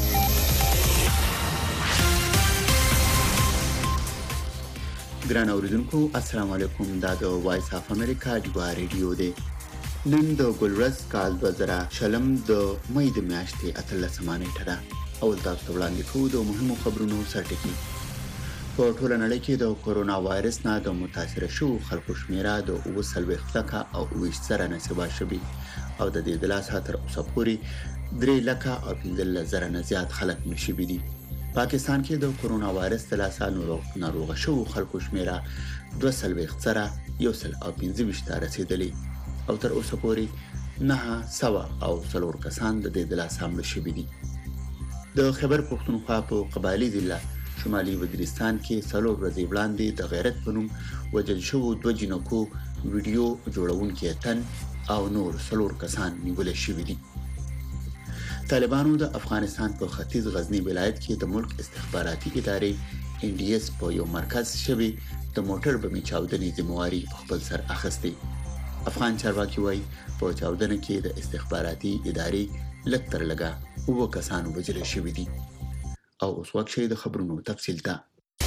ګران اوریدونکو السلام علیکم. دا د وایس اف امریکا ډیو ریډیو دی. نن د ګلورس کال دوه زره شلم د مې د میاشتې اتلسمه نیټه ده. اول تاسو ته وړاندې کوو د مهمو خبرونو سرټکی. په ټوله نړۍ کې د کورونا وایرس نه د متاثر شوو خلکو شمیره د اوه څلوېښت لکه او اوه زره نسبه شوي او د دې د لاسه تر اوسه پورې درې لکه او پنځلس زره نه زیات خلک مړه شوي دي. پاکستان کې د کورونا وایرس د لاسه ناروغ شوو خلکو شمیره دوه څلوېښت زره یو سل او پنځه ویشت ته رسیدلې او تر اوسه پورې نهه سوه او څلور کسان د دې د لاسه مړه شوي دي. د خیبر پښتونخوا په قبایلي ضلع شمالي وزیرستان کې څلور ورځې وړاندې د غیرت په نوم وژل شوو دوه جنکو ویډیو جوړونکي تن او نور څلور کسان نیول شوي دي. طالبانو د افغانستان په ختیځ غزنی ولایت کې د ملک استخباراتي ادارې ان ډي اس په یو مرکز شوی د موټر بمې چاودنې ذمہواري په خپل سر اخیستې. افغان چارواکي وایي په چاودنه کې د استخباراتي ادارې لږ تر لږه اووه کسان وژل شوي دي. او اوس وخت شي د خبرونو تفصیل ته.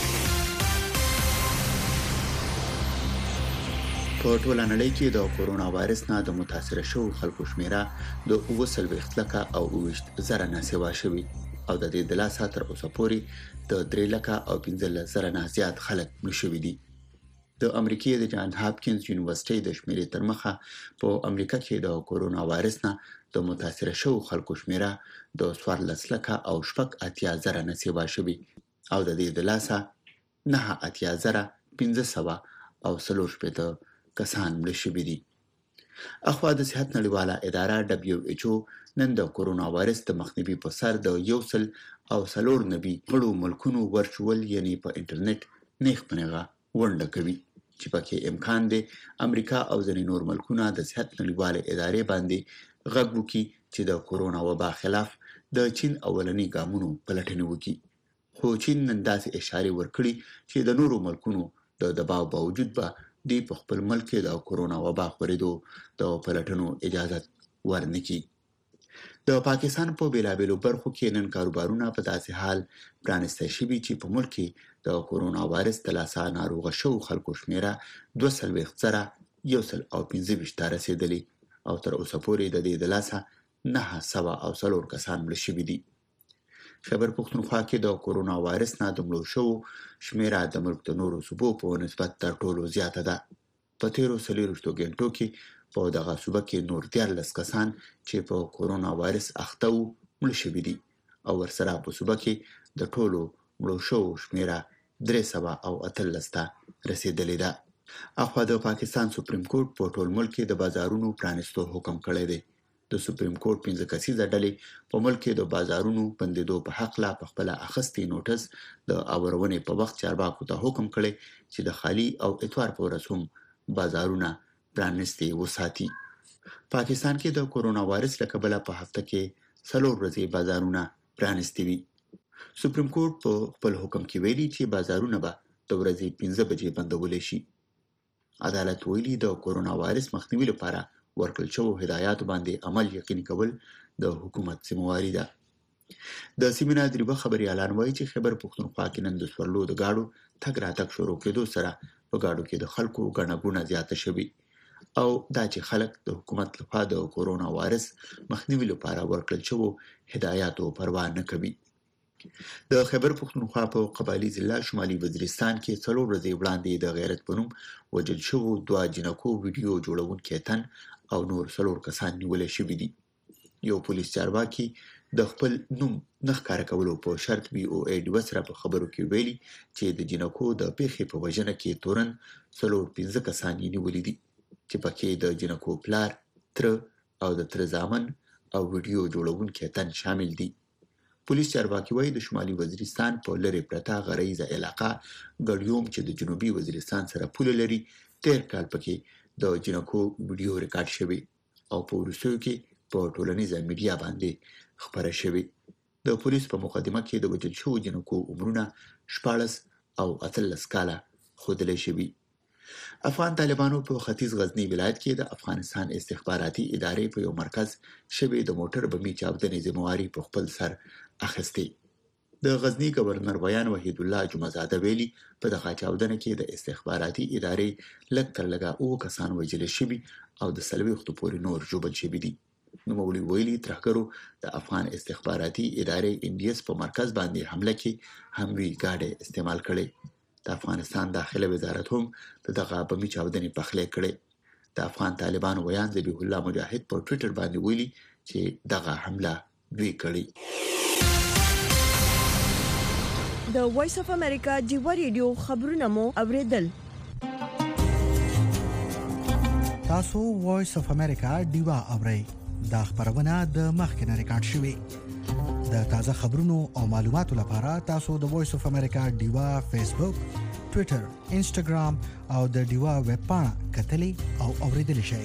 په ټوله نړۍ کې د کورونا وایرس نه د متاثر شوو خلکو شمیره د اوه څلوېښت لکه او اوه زره نه سوا شوي او د دې د لاسه تر اوسه پورې د درې لکه او پنځلس زره نه زیات خلک مړه شوي دي. د امریکای د جان هاپکینز یونیورسيټي د شمیرې تر مخه په امریکا کې د کورونا وایرس نه د متاثر شوو خلکو شمیره د څوارلس لکه او شپږ اتیا زره نه سوا شوي او د دې د لاسه نهه اتیا زره پنځه سوه او څلور شپېته کسان مړه شوي دي. اخوا د صحت نړیواله اداره دبليو ایچ او نن د کورونا وایرس د مخنیوي په سر د یو سل او څلور نوي غړو ملکونو ورچوال یعنی په انټرنیټ نیغ پنیغه ونډه کوي چې پکې امکان دی امریکا او ځینې نور ملکونه د صحت نړیواله ادارې باندې غږ وکړي چې د کورونا وبا خلاف د چین اولنی ګامونو پلټنه وکړي. خو چین نن داسې اشاره ورکړي چې د نورو ملکونو د دباو باوجود به دی په خپل ملک کې د کورونا وبا خورېدو د پلټنو اجازه ورنکړي. د پاکستان په بیلابیلو برخو کې نن کاروبارونه په داسې حال پرانیستی شوي چې په ملک کې د کورونا وایرس د لاسه ناروغه شوو خلکو شمیره دوه څلوېښت زره یو سل او پنځه ویشت ته رسېدلې او تر اوسه پورې د دې د لاسه نهه سوه او څلور کسان مړه شوي دي. خیبر پښتونخوا کې د کورونا وایرس نه د مړو شوو شمیره د ملک د نورو صوبو په نسبت تر ټولو زیاته ده. په تیرو څلوېښتو غنټو کې په دغه صوبه کې نور دیارلس کسان چې په کورونا وایرس اخته وو مړه شوي دي او ورسره په صوبه کې د ټولو مړو شوو شمیره درې سوه او اتلس ته رسېدلې ده. اخوا د پاکستان سپریم کورټ په ټول ملک کې د بازارونو پرانیستو حکم کړی دی. د سپریم کورټ پنځه کسیزه ډلې په ملک کې د بازارونو بندیدو په حق لا په خپل اخستي نوټس د اورونې په وخت چارواکو ته حکم کړی چې د خالی او اتوار په ورځ هم بازارونه پرانیستي وساتي. پاکستان کې د کورونا وایرس له کبله په هفته کې څلور ورځې بازارونه پرانیستي وي. سپریم کورټ په خپل حکم کې ویلي چې بازارونه به د ورځې پنځه بجې بندول شي. عدالت ویلي د کورونا وایرس مخنیوي لپاره ورکړل شوو هدایات باندې عمل یقیني کول د حکومت ذمہواری ده. د سیمینار دریبه خبري اعلان وایي چې خیبر پښتونخوا کې نن د سورلو د گاډو تګ راتګ شروع کېدو سره په گاډو کې د خلکو ګڼه ګوڼه زیاته شوې او دا چې خلک د حکومت لخوا د کورونا وایرس مخنیوي لپاره ورکړل شوو هدایاتو پروا نه کوي. د خیبر پښتونخوا په قبایلي ضلع شمالي وزیرستان کې څلور ورځې وړاندې د غیرت په نوم وژل شوو دوه جنکو ویډیو جوړونکي تن او نور څلور کسان نیول شوي دي. یو پولیس چارواکي د خپل نوم نه ښکاره کولو په شرط وی او ای ډیو سره په خبرو کې ویلي چې د جنکو د پیښې په وژنه کې تورن څلور پنځه کسان یې نیولي دي چې پکې د جنکو پلار، تره او د تره زامن او ویډیو جوړونکي تن شامل دي. پولیس چارواکي وایي د شمالي وزیرستان په لرې پرته غریزه علاقه ګړیوم چې د جنوبي وزیرستان سره پوله لري تیر کال پکې د جنکو ویډیو ریکارډ شوی او په وروستیو کې په ټولنیزه میډیا باندې خبره شوی. د پولیس په مقدمه کې د وژل شوو جنکو عمرونه شپاړس او اتلس کاله ښودلی شوي. افغان طالبانو په ختیځ غزنی ولایت کې د افغانستان استخباراتي ادارې په یو مرکز شبي د موټر بمي چاودنې ذمہواری په خپل سر اخیستې د غزنی گورنر بیان وحید الله جمعزاده ویلي په دغه چاودنه کې د استخباراتي ادارې لږ تر لږه او کسان وژل شوي او د سلويختو پورې نور جوړل شوي دي نو مولوی ویلي ترهګرو د افغان استخباراتي ادارې ان ډي اس په مرکز باندې حمله کې هم وی گاډي استعمال کړي د افغانستان داخله وزارت هم دغه بمي چاودنې پخلې کړې د افغان طالبان ویان ذبیح الله مجاهد په ټوئیټر باندې ویلي چې دغه حمله دوی کړې د وایس اف امریکا ډیوا ریډیو خبرونه مو اوریدل تاسو وایس اف امریکا ډیوا اورئ دا خبرونه د مخکنه ریکارډ شوې د تازه خبرونو او معلوماتو لپاره تاسو د وایس اف امریکا ډیوا فیسبوک، ټوئیټر، انسټاګرام او د ډیوا ویب پاڼه کتلې او اوریدل شئ.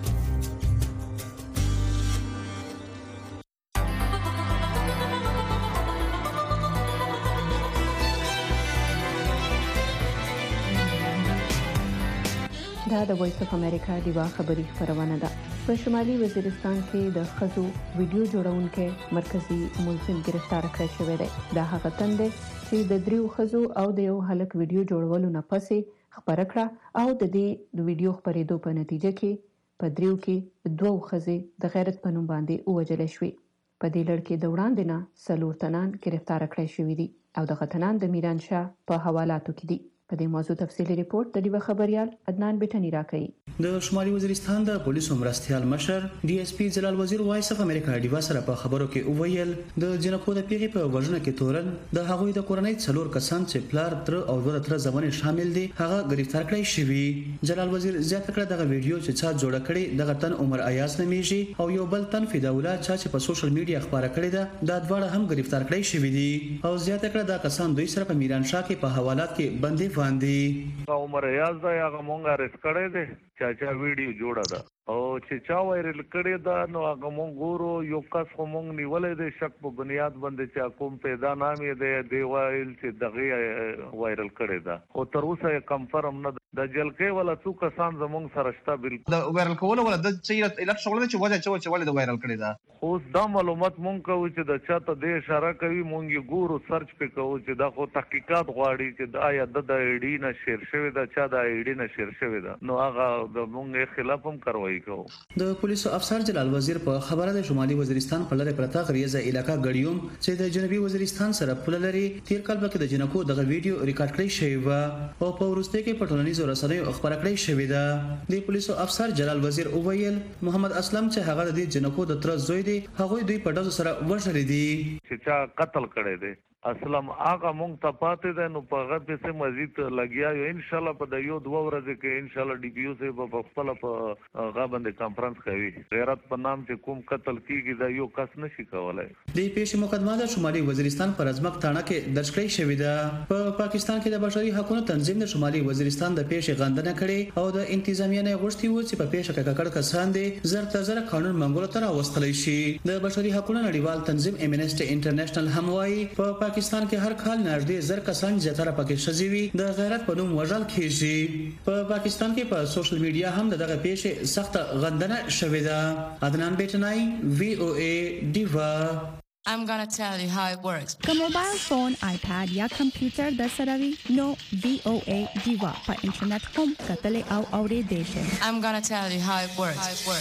دا د وایس اف امریکا ډیوا خبری خبرونه ده. په شمالي وزیرستان کې د خزو ویډیو جوړونکو مرکزی ملزم گرفتار کړی شوی دی. دا هغه تند چې د دریو خزو او د یو هلک ویډیو جوړولو نه پسې خبره کړه او د دې د ویډیو خبرېدو په نتیجه کې په دریو کې دوه خزې د غیرت په نوم باندې وژل شوې. په دې لړ کې د وړاندې نه څلور تنان گرفتار کړی شوی دي او د غتنان د میران شاه په حوالاتو کې دي. په دې موضوع تفصیلی ریپورت د ډیوا خبريال عدنان بیٹنی راکړي. د شمالي وزیرستان د پولیسو مرستيال مشر ډي اس پی جلال وزیر وایس اف امریکا ډیوا سره په خبرو کې وویل د جنکو د پیغي په وژنه کې تورن د هغوی د کورنۍ څلور کسان چې پلار تر او دوه تر زمانه شامل دي هغه گرفتار کړی شوی. جلال وزیر زیاته کړه دغه ویډیو چې چا جوړ کړي دغه تن عمر ایاز نمیږي او یو بل تن فداوله چې په سوشل میډیا خبره کړې ده دا دواړه هم گرفتار کړی شوی دي او زیاته کړه دا کسان دوی سره په میران شاه کې په حوالات کې بندي باندې عمر ایاز دا هغه مونږه ریس کړی دی چا چا ویډیو جوړه ده او چې چا وایرل کړی دا نو هغه مونږ ګورو یو کس خو مونږ نیولې دی شک په بنیاد باندې چې کوم پیدا نامې دی دی وایل چې دغه وایرل کړی دا او تر اوسه کنفرم نه د جلکې ولا څو کسان زمونږ سره شته بالکل د وایرل کول ولا د چې الک شغل چې وجه چې ولې د وایرل کړی دا خو دا معلومات مونږ کوو چې د چاته د اشاره کوي مونږ ګورو سرچ په کوو چې دا خو تحقیقات غواړي چې دا یا د ایډی نه شیر شوی دا چا د ایډی نه شیر شوی دا نو هغه د مونږ خلاف هم کاروایی کوو. د پولیسو افسر جلال وزیر په خبره د شمالي وزیرستان په لړ پرتا غریزه علاقہ غړیوم چې د جنوبي وزیرستان سره پوله لري تیر کال کې د جنکو دغه ویډیو ریکارډ کړی شوی و او په ورسته کې په ټولنیزو رسنیو خبره کړی شوی ده. د پولیسو افسر جلال وزیر اوویل محمد اسلم چې هغه د جنکو د تر زوی دی هغه دوی په ډزو سره وژل دي چې چا قتل کړی دی اسلام هغه مونږ ته پاتې ده نو په هغه په مزید لګیا یو ان شاء الله په د یو دوه ورځې کې ان شاء الله ډي پی او سه په خپل په هغه باندې کانفرنس کوي. غیرت په نام چې کوم قتل کیږي دا یو کس نشي کولای. د پیښې مقدمه د شمالي وزیرستان پر ازمک تاڼه کې درج کړی شوې ده. په پا پاکستان کې د بشري حقوقو تنظیم د شمالي وزیرستان د پیښې غندنه کړې او د انتظامیه نه غوښتي و چې په پیښه کې ککړ کسان دي زر تر زر قانون منګولو تر واستلې شي. د بشري حقوقو نړیوال تنظیم امنيستي انټرنیشنل هم وايي په پاکستان کې هر کال نږدې زر کسان زیاتره پکې شذوي د غیرت په نوم وژل کیږي. په پاکستان کې په سوشل میډیا هم دغه پیښه سخت غندنه شوې ده. عدنان بیٹنای وی او ای ډیوا. I'm gonna tell you how it works. که موبایل فون، آیپاد یا کمپیوټر د سره وي نو وی او ای ډیوا په انټرنیټ هم کتل او اوریدل شي. I'm gonna tell you how it works.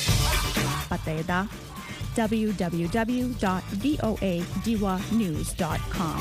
پته ده w w w dot voa diva news dot com.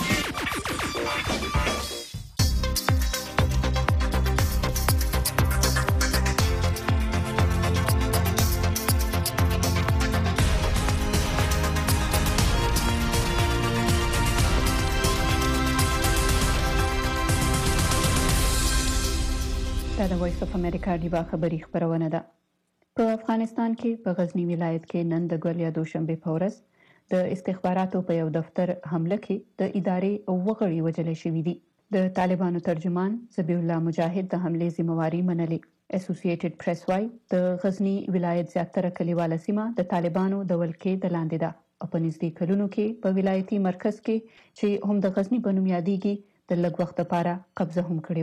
دا د وایس اف امریکا ډیوا خبری خبرونه ده. په افغانستان کې په غزنی ولایت کې نن د ګولیا دوشنبه په ورځ د استخباراتو په یو دفتر حمله کې د ادارې وغړي وژل شوي دي. د طالبانو ترجمان ذبیح الله مجاهد د حمله ذمہواری منلې. اسوسییټډ پریس وايي د غزنی ولایت زیاتره کلیواله سیمه د طالبانو د ولکې د لاندې ده او په نږدې کلونو کې په ولایتي مرکز کې چې هم د غزنی په نوم یادېږي د لږ وخت لپاره قبضه هم کړې و.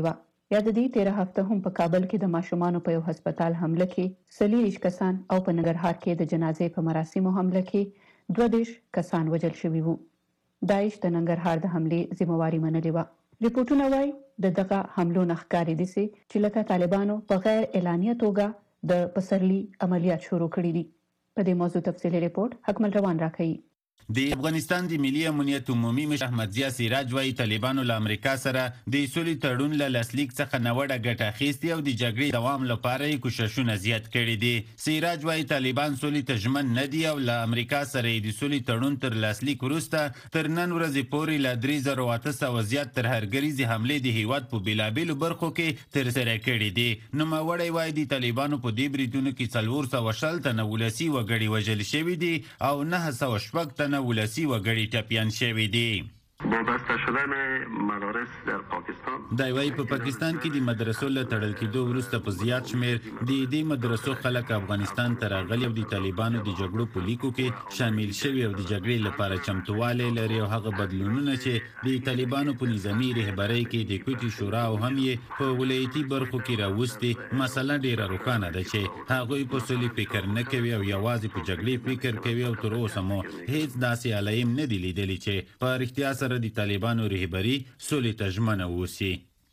یا د دې تیره هفته هم په کابل کې د ماشومانو په یو هسپتال حمله کې څلوېښت کسان او په ننګرهار کې د جنازې په مراسمو حمله کې دوه دېرش کسان وژل شوي وو. داعش د ننګرهار د حملې ذمہواري منلې وه. ریپورټونه وایي د دغه حملو نه ښکاري دي چې لکه طالبانو په غیر اعلانیه توګه د پسرلي عملیات شروع کړي دي. په دې موضوع تفصیلي ریپورت حکمل روان راکوي. د افغانستان د ملي امنیت عمومي مشر احمد ضیا سراج وايي طالبانو له امریکا سره د سولې تړون له لاسلیک څخه نوړه ګټه اخیستې او د جګړې دوام لپاره یې کوششونه زیات کړي دي. سراج وايي طالبان سولې ته ژمن نه دي او له امریکا سره د سولې تړون تر لاسلیک وروسته تر نن ورځې پورې له درې زره اته سوه زیات ترهرګریزې حملې د هیواد په بېلابېلو برخو کې ترسره کړي دي. نوموړی وايي د طالبانو په دې بریدونو کې څلور سوه شل تنه ولسي وګړي وژل شوي دي او نهه سوه شپږ تنه ولسی وګړي ټپیان شوي دي. وابسته شدن مدارس در پاکستان دی وايي په پاکستان کې د مدرسو له تړل کېدو وروسته په زیات شمیر د دې مدرسو خلک افغانستان ته راغلي او د طالبانو د جګړو په لیکو کې شامل شوي او د جګړې لپاره چمتووالی لري او هغه بدلونونه چې د طالبانو په نظامي رهبرۍ کې د کوټي شورا او هم یې په ولایتي برخو کې راوستي مسله ډیره روښانه ده چې هغوی په سولې فکر نه کوي او یوازې په جګړې فکر کوي او تر اوسه مو هیڅ داسې علایم نه دي لیدلي چې په رښتیا سره د طالبانو رهبري سولې ته ژمنه اوسي.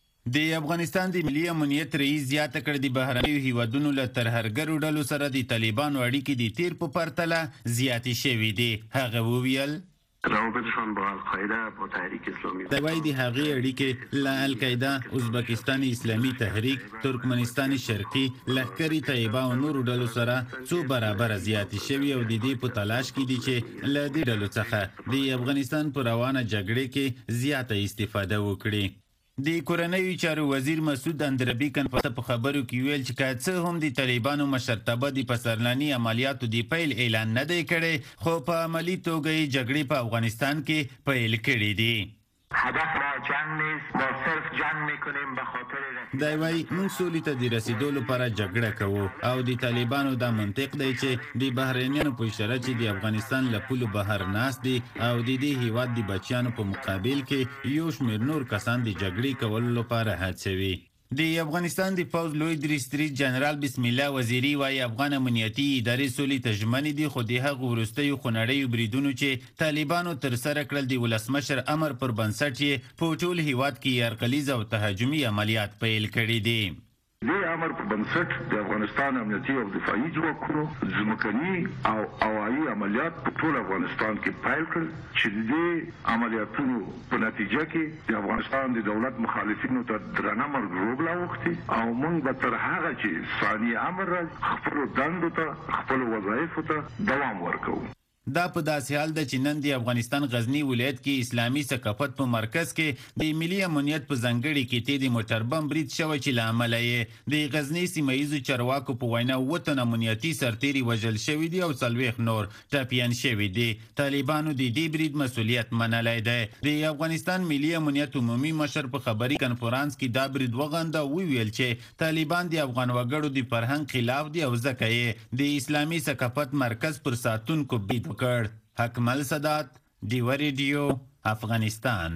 د افغانستان د ملي امنیت رئیس زیاته کړ د بهرنیو هیوادونو له ترهرګرو ډلو سره د طالبانو اړیکې د تیر په پرتله زیاتې شوي دي. هغه وویل روابطشان با القاعده با تحریک اسلامی دی وايي د هغې اړیکې له القاعده، ازبکستان اسلامي تحریک، ترکمنستان شرقي، لښکرې طیبه او نورو ډلو سره څو برابره زیاتې شوي او د دې په تلاش کې دي چې له دې ډلو څخه د افغانستان په روانه جګړې کې زیاته استفاده وکړي. د کورنیو چارو وزیر مسعود اندربي کنفرانس په خبرو کې ویل چې که څه هم د طالبانو مشرتابه د پسرلاني عملیاتو د پیل اعلان نه دی کړی خو په عملي توګه یې جګړې په افغانستان کې پیل کړي دي. هدف ما جنگ نیست، ما صرف جنگ میکنیم به خاطر دی وايي موږ سولې ته د رسیدو لپاره جګړه کوو او د طالبانو دا منطق دی چې د بهرنیانو په اشاره چې د افغانستان له پولو بهر ناست دي او د دې هیواد د بچیانو په مقابل کې یو شمېر نور کسان د جګړې کولو لپاره هڅوي. د افغانستان د پوځ لوی درستریج جنرال بسم الله وزیری وايي افغان امنیتي ادارې سولې ته ژمنې دي خو د هغو وروستیو خونړیو بریدونو چې طالبانو ترسره کړل د ولسمشر امر پر بنسټ یې په ټول هیواد کې یرغلیز او تهاجمي عملیات پیل کړي دي. دې امر په بنسټ د افغانستان امنیتي او دفاعي ځواکونو ځمکني او هوایي عملیات په ټول افغانستان کې پیل کړل چې د دې عملیاتونو په نتیجه کې د افغانستان د دولت مخالفینو ته درنه مرګ ژوبله اوښتې او موږ به تر هغه چې ثاني امر راځي خپلو دندو ته خپلو وظایفو ته دوام ورکوو. دا په داسې حال ده چې نن د افغانستان غزنی ولایت کې اسلامي ثقافت په مرکز کې د ملي امنیت په ځانګړي کیتې د موټر بم برید شوی چې له امله یې د غزنی سیمه ییزو چارواکو په وینا اووه تنه امنیتي سرتیري وژل شوي دي او څلوېښت نور ټپیان شوي دي. طالبانو د دې برید مسؤلیت منلی دی. د افغانستان ملي امنیت عمومي مشر په خبري کنفرانس کې دا برید وغنده او وویل چې طالبان د افغان وګړو د فرهنګ خلاف دي او ځکه یې د اسلامي ثقافت مرکز پر ساتونکو برید کړ. حکمل صدات، ډیوه ریډیو، افغانستان.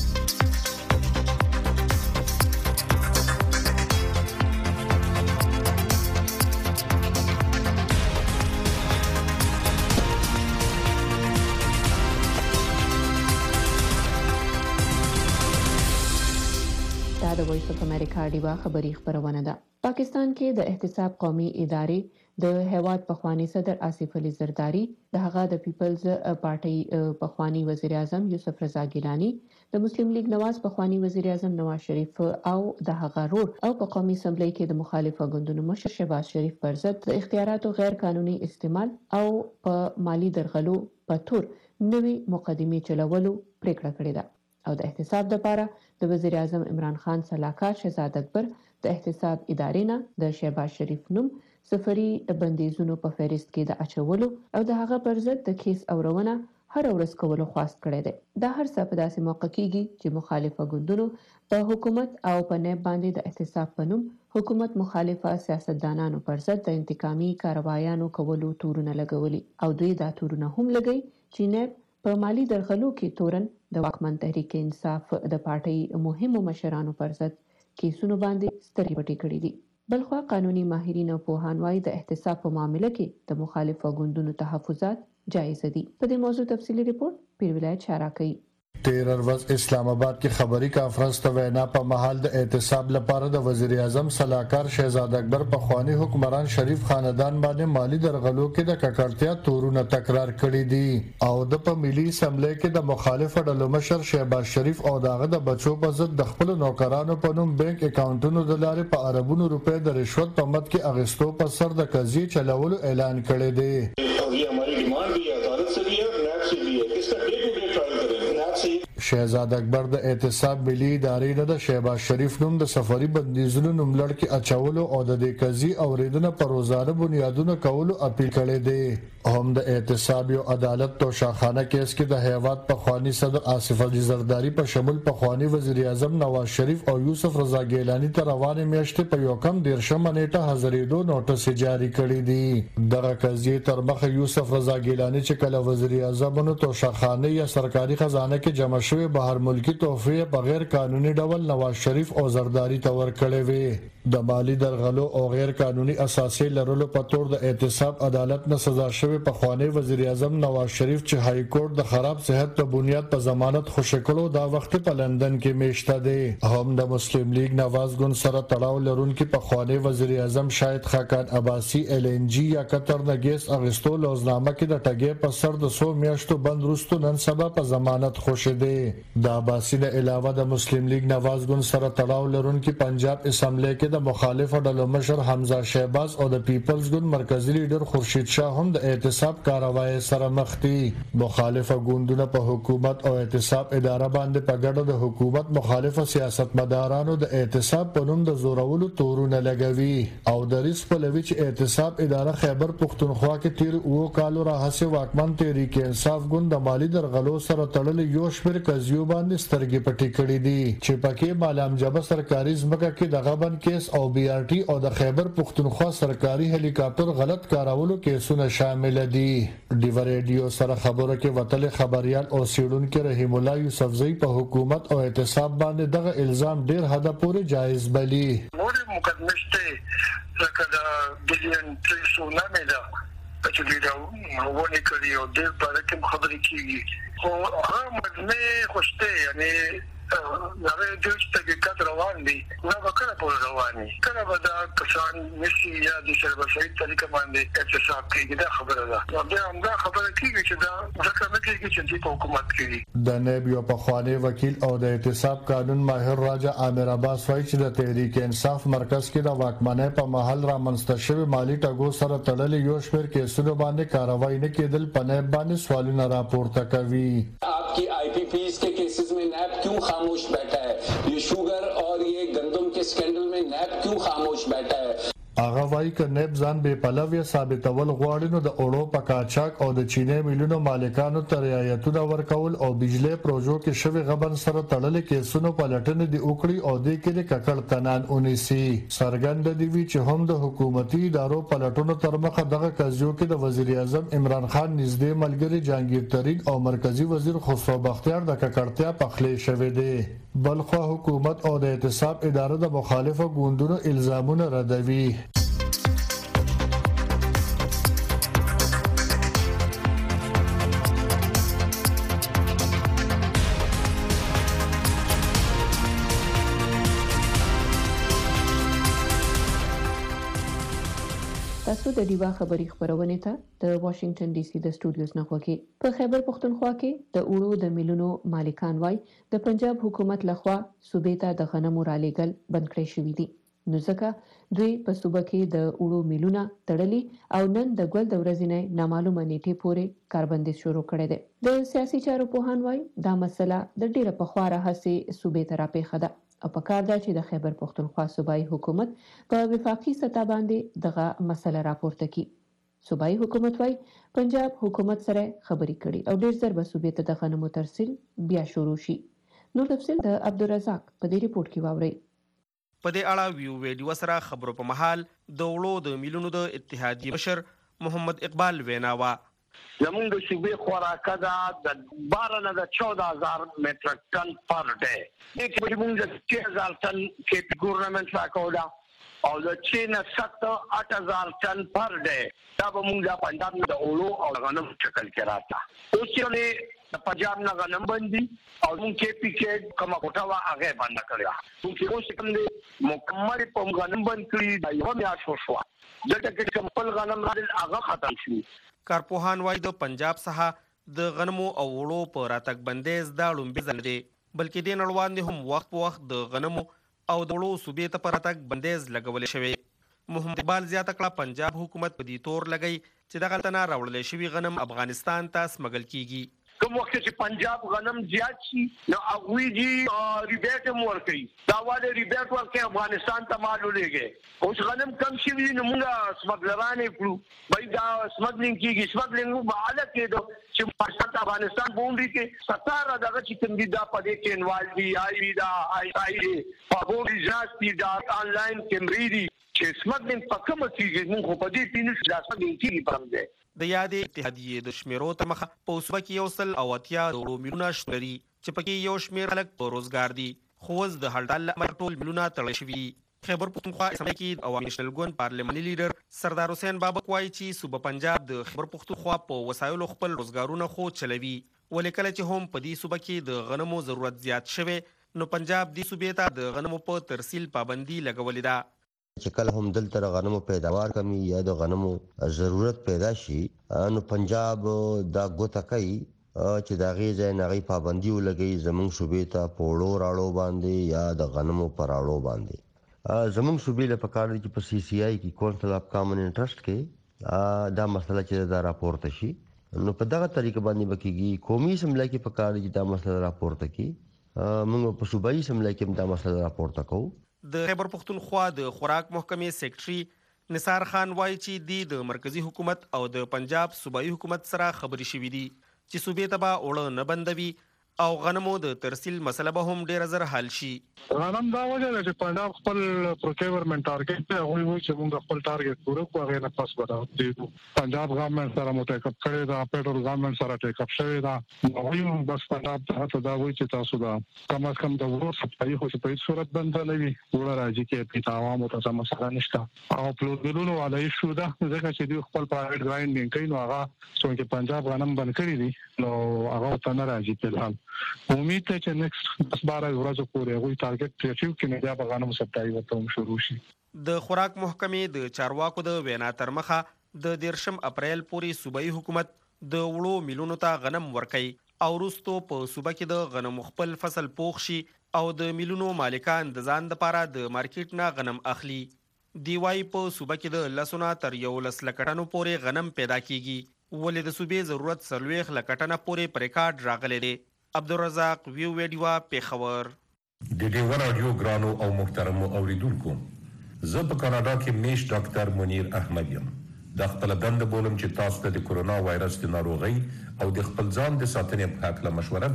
دا د وایس اف امریکا ډیوه خبری خبرونه ده. پاکستان کې د احتساب قومي ادارې د هیواد پخوانی صدر آصف علي زرداری، د هغه د پیپلز پارټي پخوانی وزیر اعظم یوسف رضا ګیلانی، د مسلم لیگ نواز پخوانی وزیر اعظم نواز شریف او د هغه رور او په قومي اسمبلی کې د مخالفه ګوندونو مشر شهباز شریف پر ضد د اختیاراتو غیر قانوني استعمال او په مالی درغلو په تور نوې مقدمې چلولو پریکړه کړې ده او د احتساب لپاره د وزیر اعظم عمران خان سلاکار شهزاد اکبر د احتساب ادارې نه د شهباز شریف نوم سفري بندیزونو په فهرست کې د اچولو او د هغه پر ضد د کیس اورونه هر ورځ کولو خواست کړی دی. دا هر څه په داسې موقع کېږي چې مخالفه ګوندونو په حکومت او په نیب باندې د احتساب په نوم حکومت مخالفه سیاستدانانو پر ضد د انتقامي کاروایانو کولو تورونه لګولي او دوی دا تورونه هم لګوي چې نیب په مالی درغلو کې تورن د واکمن تحریک انصاف د پارټي مهمو مشرانو پر ضد کیسونو باندې سترګې پټې کړې دي. بلخوا قانوني ماهرین او پوهان وايي د احتساب په معاملې کې د مخالفو ګوندونو تحفظات جایز دي. په دې موضوع تفصیلی ریپورت پیر ولایت شارع کوي. تیرر ورځ اسلام آباد کې خبري کانفرنس ته وینا په محل د احتساب لپاره د وزیر اعظم صلاحکار شهزاد اکبر په خواني حکمران شریف خاندان باندې مالی درغلو کې د ککړتیا تورونه تکرار کړي دي او د په ملي اسمبلی کې د مخالف ډلو مشر شهباز شریف او داغه د بچو په ضد د خپل نوکرانو په نوم بانک اکاونټونو د لارې په اربونو روپے د رشوت په مد کې اغستو په سر د قضیه چلولو اعلان کړی دی. شهزاد اکبر د احتساب ملي ادارې نه د شهباز شریف نوم د سفري بندیزونو نوملړ کې اچولو او د دې قضیې اوریدنه پر روزانه بنیادونو کولو اپیل کړی دی. هم د احتساب یو عدالت تو شاخانه کیس کې د هیواد په خواني صدر آصف علي زرداری په شمول په خواني وزیر اعظم نواز شریف او یوسف رضا ګیلانی ته روانه میاشتې په یو کم دیرشم نیټه حاضرېدو نوټس جاری کړی دی. دغه قضیې تر مخه یوسف رضا ګیلانی چې کله وزیر اعظم نو تو شاخانه یا سرکاري خزانه کې جمع شوی بهر ملکی تحفې په غیر قانوني ډول نواز شریف او زرداری ته ورکړې وي. د مالی درغلو او غیر قانوني اساسي لرلو په تور د احتساب عدالت نه سزا شوی په خوانی وزیر اعظم نواز شریف چې های کورټ د خراب صحت په بنیاد په ضمانت خوشی کړو دا وخت په لندن کې میشته دی. هم د مسلم لیگ نواز ګوند سره تړاو لرونکي په خوانی وزیر اعظم شاهد خاقان عباسی ال ان جی یا قطر نه ګیس اغستو لوزنامه کې د ټګې په سر د سو میاشتو بند وروسته نن سبا په ضمانت خوشی دی. د عباسی نه علاوه د مسلم لیگ نواز ګوند سره تړاو لرونکي پنجاب اسمبلی کې د مخالف ډلو مشر حمزه شهباز او د پیپلز ګوند مرکزی لیډر خورشید شاه هم د احتساب کاروایی سره مخ دي. مخالف ګوندونه په حکومت او احتساب اداره باندې په ګډه د حکومت مخالف سیاستمدارانو د احتساب په نوم د زورولو تورونه لګوي او د ریس په لوي چې احتساب اداره خیبر پختونخوا کې تیر او کالو راهسه واکمن تحریک انصاف ګوند د مالی درغلو سره تړلې یو شمېر قضیو باندې سترګې پټې کړې دي چې پکې مالام جبه سرکاري ځمکه کې د غبن کیس او بی آر ټي او د خیبر پختونخوا سرکاري هلی کاپټر غلط کارولو کیسونه شامل دي. ډیو ریډیو سره خبره کې وتل خبريال او سیډونکو رحیم الله یوسفزئی په حکومت او احتساب باندې دغه الزام ډیر حد پورې جایز بلی. نور مقدمه شته لکه دا بلین تریسو نامه ده چې دا ونه کړی او ډیر په اړه خبرې کیږي خو هغه مدنه خوشته یعنی هغه د تحقیقات روان دي نو وکړه په رواني کله به دا کسان نشي یا د شربسي طریقه باندې احتساب کوي دا خبره ده نو دا هم دا خبره کیږي چې دا ځکه نه کیږي چې د حکومت کوي. د نائب یو په خواني وکیل او د احتساب قانون ماهر راجا عامر عباس وايي چې د تحریک انصاف مرکز کې د واکمنۍ په محل را منځته شوی مالی ټګو سره تړلې یو شمېر کیسونو باندې کاروایی نه کېدل په نائب باندې سوالونه راپورته کوي. आपकी आईपीपीएस के केसेस में नैब क्यों खामोश बैठा है? ये शुगर और ये गंदम के स्कैंडल में नैब क्यों खामोश बैठा है? هغه وايي ک نائب ځان به پلوي ثابتول غواړي نو د اورو پکاچاک او د چینه میلیونو مالکانو ته رعایتونه ورکول او بجلی پروژو کې شوی غبن سره تړلې کیسونو په لټنه دی وکړي او د کې ککړ تنان اونیسي. سرګند دی وی چې هم د حکومتي ادارو په لټونو تر مخه دغه قضیو کې د وزیر اعظم عمران خان نږدې ملګری جهانگیر ترین او مرکزی وزیر خسرو بختیار د ککړتیا په خلې شوی دی. بلخو حکومت او د احتساب اداره د مخالفو ګوندونو الزامونه ردوي. تاسو د ډیوا خبري خبرونه ته د واشنگټن ډي سي د سټوډیوز نه خوږی. په خیبر پختونخوا کې د اوړو د میلونو مالکان وای د پنجاب حکومت لخوا صوبې ته د غنمو رالېګل بند کړی شوی دی. نو ځکه دوی په صوبه کې د اوړو میلونه تړلي او نن د ګل د ورځې نه نامعلومه نیټه پورې کاربندیز شروع کړی دی. د سیاسي چارو پوهان وای دا مسله د ډیره پخوا راهسې صوبې ته راپېښه ده او په کار ده چې د خیبر پختونخوا صوبایي حکومت په وفاقي سطح باندې دغه مسله راپورته کړي. صوبایي حکومت وايي پنجاب حکومت سره خبرې کړي او ډیر ضرب صوبې ته د غنمو ترسیل بیا شروع شي. نو تفصیل د عبدالرزاق په دې ریپورت کې واورئ. په دې اړه ویو ویډیو سره خبرو په محل د وړو د میلونو د اتحادیې مشر محمد اقبال ویناوه زمونږ د صوبې خوراکه ده د بارہ نه د چودہ هزار میټریک ټن پر ډے یک موږ د چھ هزار ټن کې ګورنمنت راکولا او د چین ست آٹھ ہزار ٹن پر ڈے دا به موږ د پنجاب د اولو او غنم شکل کې راځه اوس چې د پنجاب نه غنم بندي او موږ کې پی کې کومه کوټه وا هغه باندې کړیا موږ اوس کوم دي مکمل په غنم بند کړی دا یو بیا شو شو دلته کې کوم غنم راځي هغه ختم شي کارپوهان وایي د پنجاب څخه د غنمو او وړو په راتګ بندیز دا لومبي ځل دی بلکې د نړوان دي هم وخت په وخت د غنمو او د وړو صوبې ته پر راتګ بندیز لګول شوی محمد اقبال زیاته کړه پنجاب حکومت په دې تور لګی چې دغه تنه راوړل شوی غنم افغانستان ته سمګل کیږي کوم وخت چې پنجاب غنم زیات شي نو هغه جی ریبیټ مور کوي دا واده ریبیټ ورکه افغانستان ته مال ولېږي اوس غنم کم شي نو موږ سمګلرانې کړو بای دا سمګلینګ کیږي سمګلینګ به حالت کې دو چې پاکستان افغانستان باندې کې ستاره دغه چې کوم دي دا پدې کې انوال دي آی دا آی آی په بوري ځاستي دا انلاین کیمرې دي چې سمګلینګ په کومه کیږي موږ په دې پینځه لاس باندې کیږي پرم ده د یادې اتحادیې د شمیرو ته مخه په اوسبه کې یو سل او اتیا وړو میلیونه شمېري چې پکې یو شمېر خلک په روزګار دي خو اوس د هړتال له امله ټول میلیونه تړل شوي دي خیبر پښتونخوا اسمبلی کې عوامي نېشنل ګوند پارلماني لیډر سردار حسین بابک وایي چې صوبه پنجاب د خیبر پښتونخوا په وسایلو خپل روزګارونه خو چلوي ولې کله چې هم په دې صوبه کې د غنمو ضرورت زیات شوی نو پنجاب دې صوبې ته د غنمو په ترسیل پابندي لګولې ده چې کله هم دلته غنمو پیداوار کمی یا د غنمو ضرورت پیدا شي نو پنجاب دا ګوته کوي چې دا غي ځای نه غي پابندي ولګي زمونږ صوبې ته پوړو راړو باندې یا د غنمو پر راړو باندې زمونږ صوبې له پکار دي چې په سی سی آی کې کونسل اف کامن انټرست کې دا مسله چې دا راپورته شي نو په دغه طریقه باندې بکیږي قومي اسمبلی کې پکار دي چې دا مسله راپورته کی موږ په صوبایي اسمبلی کې دا مسله راپورته کوو د خیبر پښتونخوا د خوراک محکمې سیکرټري نثار خان وایي چې د مرکزی حکومت او د پنجاب صوبایي حکومت سره خبرې شوې دي چې صوبې ته به اوړه نه بندوي او غنمو د ترسیل مسله به هم ډیر زر حل شي غنم دا وجه ده چې پنجاب خپل پروکیورمنت ټارګټ ته هغوی وایي چې موږ خپل ټارګټ پوره کوو هغه نه پاس ودا پنجاب غورنمنت سره متحد کړي دا فدرال غورنمنت سره ټیک اپ شوی دا هغوی بس پنجاب ته دا وایي چې تاسو دا کم از کم د ورور سپایي خو په هیڅ صورت بند نه وي ورور راځي کې په عوامو ته مسله نشته او پلوډلونو علی شو دا ځکه چې دوی خپل پرایویټ ګراینډینګ کوي نو هغه څنګه پنجاب غنم بند کړی دي نو هغه ته نه راځي په حال امید ته چې نیکسټ دس بارہ ورځې پورې هغوی ټارګټ ریچیو کې نه بیا به غنم سپلای ورته شروع شي د خوراک محکمې د چارواکو د وینا تر مخه د دیرشم اپریل پورې صوبایي حکومت د وړو میلیونو ته غنم ورکوي او وروستو په صوبه کې د غنمو خپل فصل پوخ شي او د میلیونو مالکان د ځان دپاره د مارکیټ نه غنم اخلي دی وايي په صوبه کې د لسونه تر یولس لکه ټنو پورې غنم پیدا کیږي ولې د صوبې ضرورت څلوېښت لکه ټنه پورې په ریکارډ راغلی دی عبدالرزاق ویو ویډیوا پیښور د ډیو رادیو ګرانو او محترمو اوریدونکو زه په کاناډا کې میش ډاکټر منیر احمد یم د خپل دند بولم چې تاسو ته د کورونا وایرس د ناروغي او د خپل ځان د ساتنې په اړه مشوره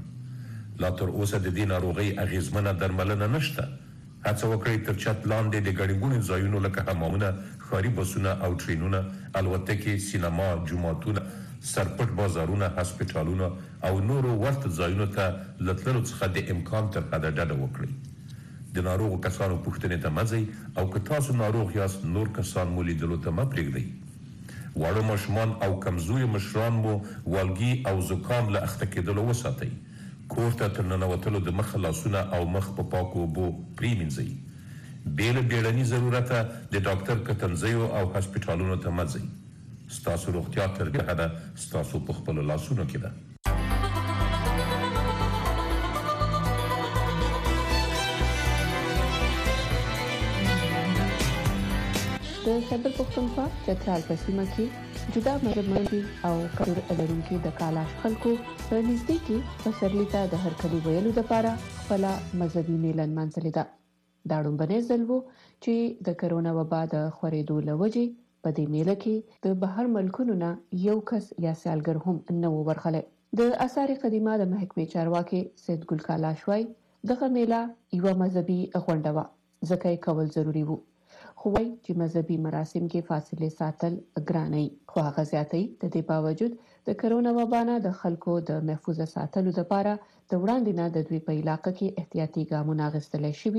درکړم لا تر اوسه د دې ناروغي اغیزمنه درملنه نشته هڅه وکړئ تر چت لاندې د ګڼګونو ځایونو لکه حمامونه ښاري بسونه او ټرینونه الوتکې سینما جوماتونه سرپټ بازارونه هسپټالونه او نورو ورته ځایونو ته لتللو څخه د امکان تر حده ډډه وکړئ د ناروغو کسانو پوښتنې ته مه ځئ او که تاسو ناروغ یاست نور کسان مو لیدلو ته مه پرېږدئ واړه ماشومان او کمزوري مشران مو والګي او زکام له اخته کېدلو وساتئ کور ته تر ننوتلو د مخه لاسونه او مخ په پاکو اوبو پرېمینځئ بې له بیړني ضرورته د ډاکټر کتنځیو او هسپټالونو ته مه ځئ ستاسو روغتیا تر دې حده ستاسو په خپلو لاسونو کې ده د خیبر پښتونخوا چترال په سیمه کې جدا مذهب منځي او کلتور لرونکي د کالاش خلکو په نږدې کې پسرلي ته د هرکلي ویلو لپاره خپل مذهبي میلن منځلې ده دا ډومبنې ځل و چې د کرونا وبا د خورېدو له وجې په دې میله کې د بهر ملکونو نه یو کس یا سیالګر هم نه و ورغلی د آثار قدیمه د محکمې چارواکي سید ګل کالاش وایي دغه میله یوه مذهبي غونډه وه ځکه یې کول ضروري و خو وايي چې مذهبي مراسم کې فاصله ساتل ګرانه وي. خو هغه زیاتوي د دې باوجود د کرونا وبا نه د خلکو د محفوظ ساتلو لپاره د وړاندې نه د دوی په علاقه کې احتیاطي ګامونه اخیستل شوي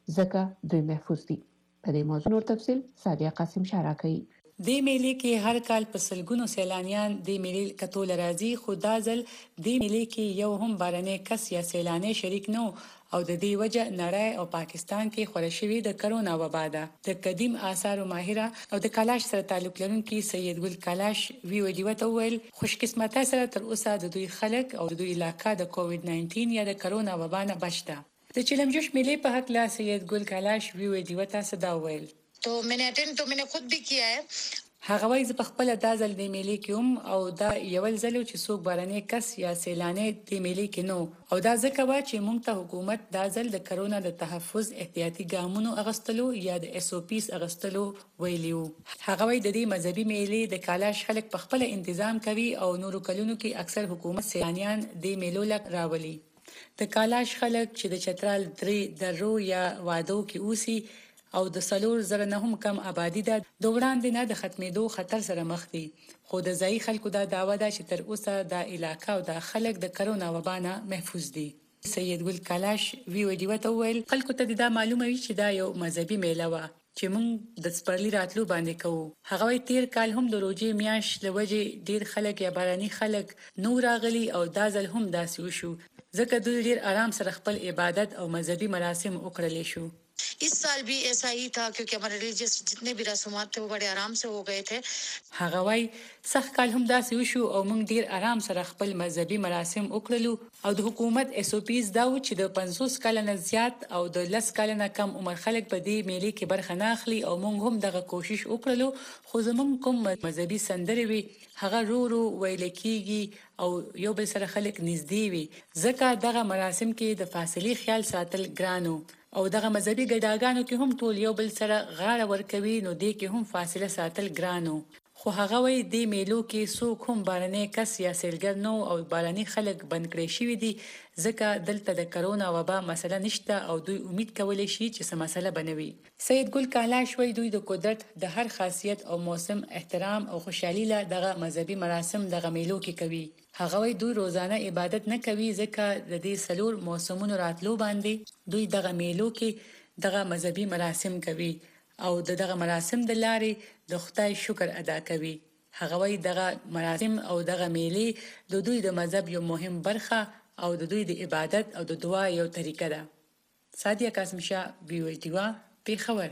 ځکه دوی محفوظ دي. په دې موضوع نور تفصیل سادیه قاسم شارع کوي. د میلې کې هر کال په سلګونو سیلانیان د میلې کتول راځي، خو دا ځل د میلې کې یو هم بارنې کس یا سیلانی شریک نه او د دې وجه نړۍ او پاکستان کې خورا شوی د کرونا وبا ده. د قدیم آثارو ماهره او د کلاش سره تعلق لرونکي سید ګل کلاش وی ویډیو ته ویل خوش قسمته سره تر اوسه د دوی خلک او د دوی علاقې د کووډ ناینټین یا د کرونا وبا نه بچ ده. د چلمجوش میلې په حق لا سید ګل کلاش وی ویډیو ته صدا ویل तो मैंने अटेंड तो मैंने खुद भी किया है. هغه وایي زه په خپل د ځل د میلې کې هم او دا یو ځل چې څوک بارنې کس یا سیلانی د میلې کې نو او دا ځکه وا چې موږ ته حکومت دا ځل د کرونا د تحفظ احتیاطي ګامونو اغستلو یا د اس او پیس اغستلو ویلیو. هغه وایي د دې مذهبي میلې د کالاش خلک په خپل تنظیم کوي او نورو کلونو کې اکثر حکومت سیلانیان د میلو لک راولي. د کالاش خلک چې د چترال درې درو یا وادو کې اوسي او د سلور زره نه هم کم آبادی ده د وړاندې نه د ختمېدو خطر سره مخ دي. خو د ځایي خلکو دا دعوه ده چې تر اوسه د علاقې او د خلک د کرونا وبا نه محفوظ دي. سید ګل کلاش وی ویډیو ته ویل خلکو ته دا معلومه وي چې دا یو مذهبي میله وه چې موږ د سپرلی راتلو باندې کوو. هغه وایي تیر کال هم د روژې میاشت له وجې ډیر خلک یا باراني خلک نو راغلي او دا ځل هم داسې وشو ځکه دوی ډیر آرام سره خپل عبادت او مذهبي مراسم وکړلی شو. इस साल भी ऐसा ही था क्योंकि हमारे रिलीजियस जितने भी रस्मात थे वो बड़े आराम से हो गए थे. هغه وای سخت کال هم داسې وشو او موږ ډیر آرام سره خپل مذهبي مراسم وکړلو او د حکومت اس او پیز دا و چې د پنځوس کال نه زیات او د لس کال نه کم عمر خلک په دې میلې کې برخه نه اخلي او موږ هم دغه کوشش وکړلو. خو زموږ کوم مذهبي سندرې وي هغه رو رو ویل کېږي او یو بل سره خلک نږدې وي ځکه دغه مراسم کې د فاصلې خیال ساتل ګرانو او دغه مذهبي ګډاګانو کې هم ټول یو بل سره غاړه ورکوي نو دې کې هم فاصله ساتل ګرانو. خو هغه وایي د میلو کې څوک هم بارنې کس یا سیلګر نو او بارني خلک بند کړی شوي دي ځکه دلته د کرونا وبا مسله نشته او دوی امید کولی شي چې څه مسله بنوي. سید ګل کالاش وایي دوی د قدرت د هر خاصیت او موسم احترام او خوشحالي له دغه مذهبي مراسم دغه میلو کې کوي. هغه وایي دوی روزانه عبادت نه کوي ځکه د دې سلور موسمونو راتلو باندې دوی دغه میلو کې دغه مذهبي مراسم کوي او د دغه مراسم د لارې د خدای شکر ادا کوي. هغه وایي دغه مراسم او دغه میلې د دوی د مذهب یو مهم برخه او د دوی د عبادت او د دعا یو طریقه ده. سادیه قاسم شاه وی او ډیوا پیښور.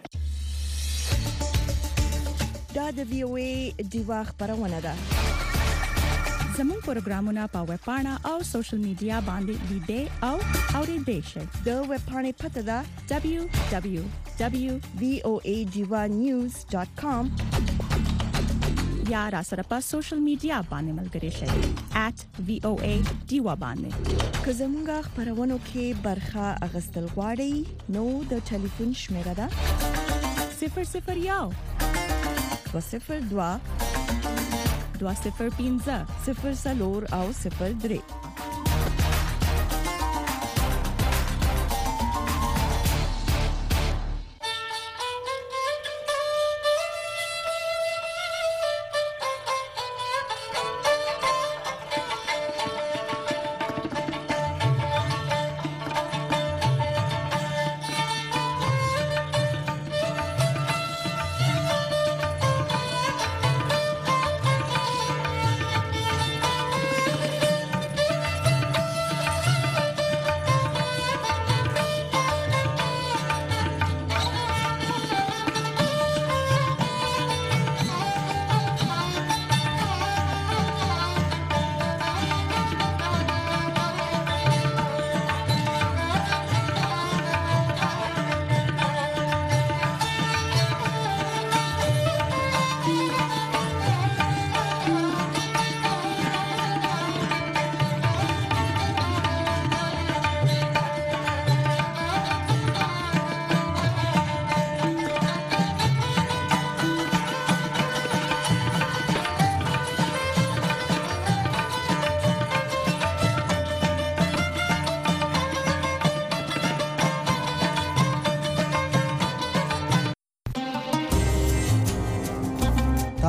دا د وی او ای ډیوا خبرونه ده. زموږ پروګرامونه په ویب پاڼه او سوشل میډیا باندې لیدې او اورېدې شئ. د ویب پاڼې پته ده دبليو دبليو دبليو ډاٹ وی او ای ډیوا نیوز ډاٹ کام یا را سره په سوشل میډیا باندې ملګري شئ ایٹ وی او ای ډیوا باندې. که زموږ خبرونو کې برخه اخیستل غواړئ نو د ټلیفون شمیره ده صفر صفر یو دوه صفر دوه دوه صفر پنځه صفر سلور او صفر درې.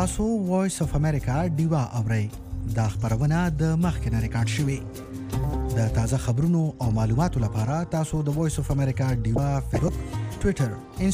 تاسو وایس اف امریکا ډیوا اورئ دا خبرونه د مخکنه ریکارډ شوې د تازه خبرونو او معلوماتو لپاره تاسو د وایس اف امریکا ډیوا فیسبوک ټوئیټر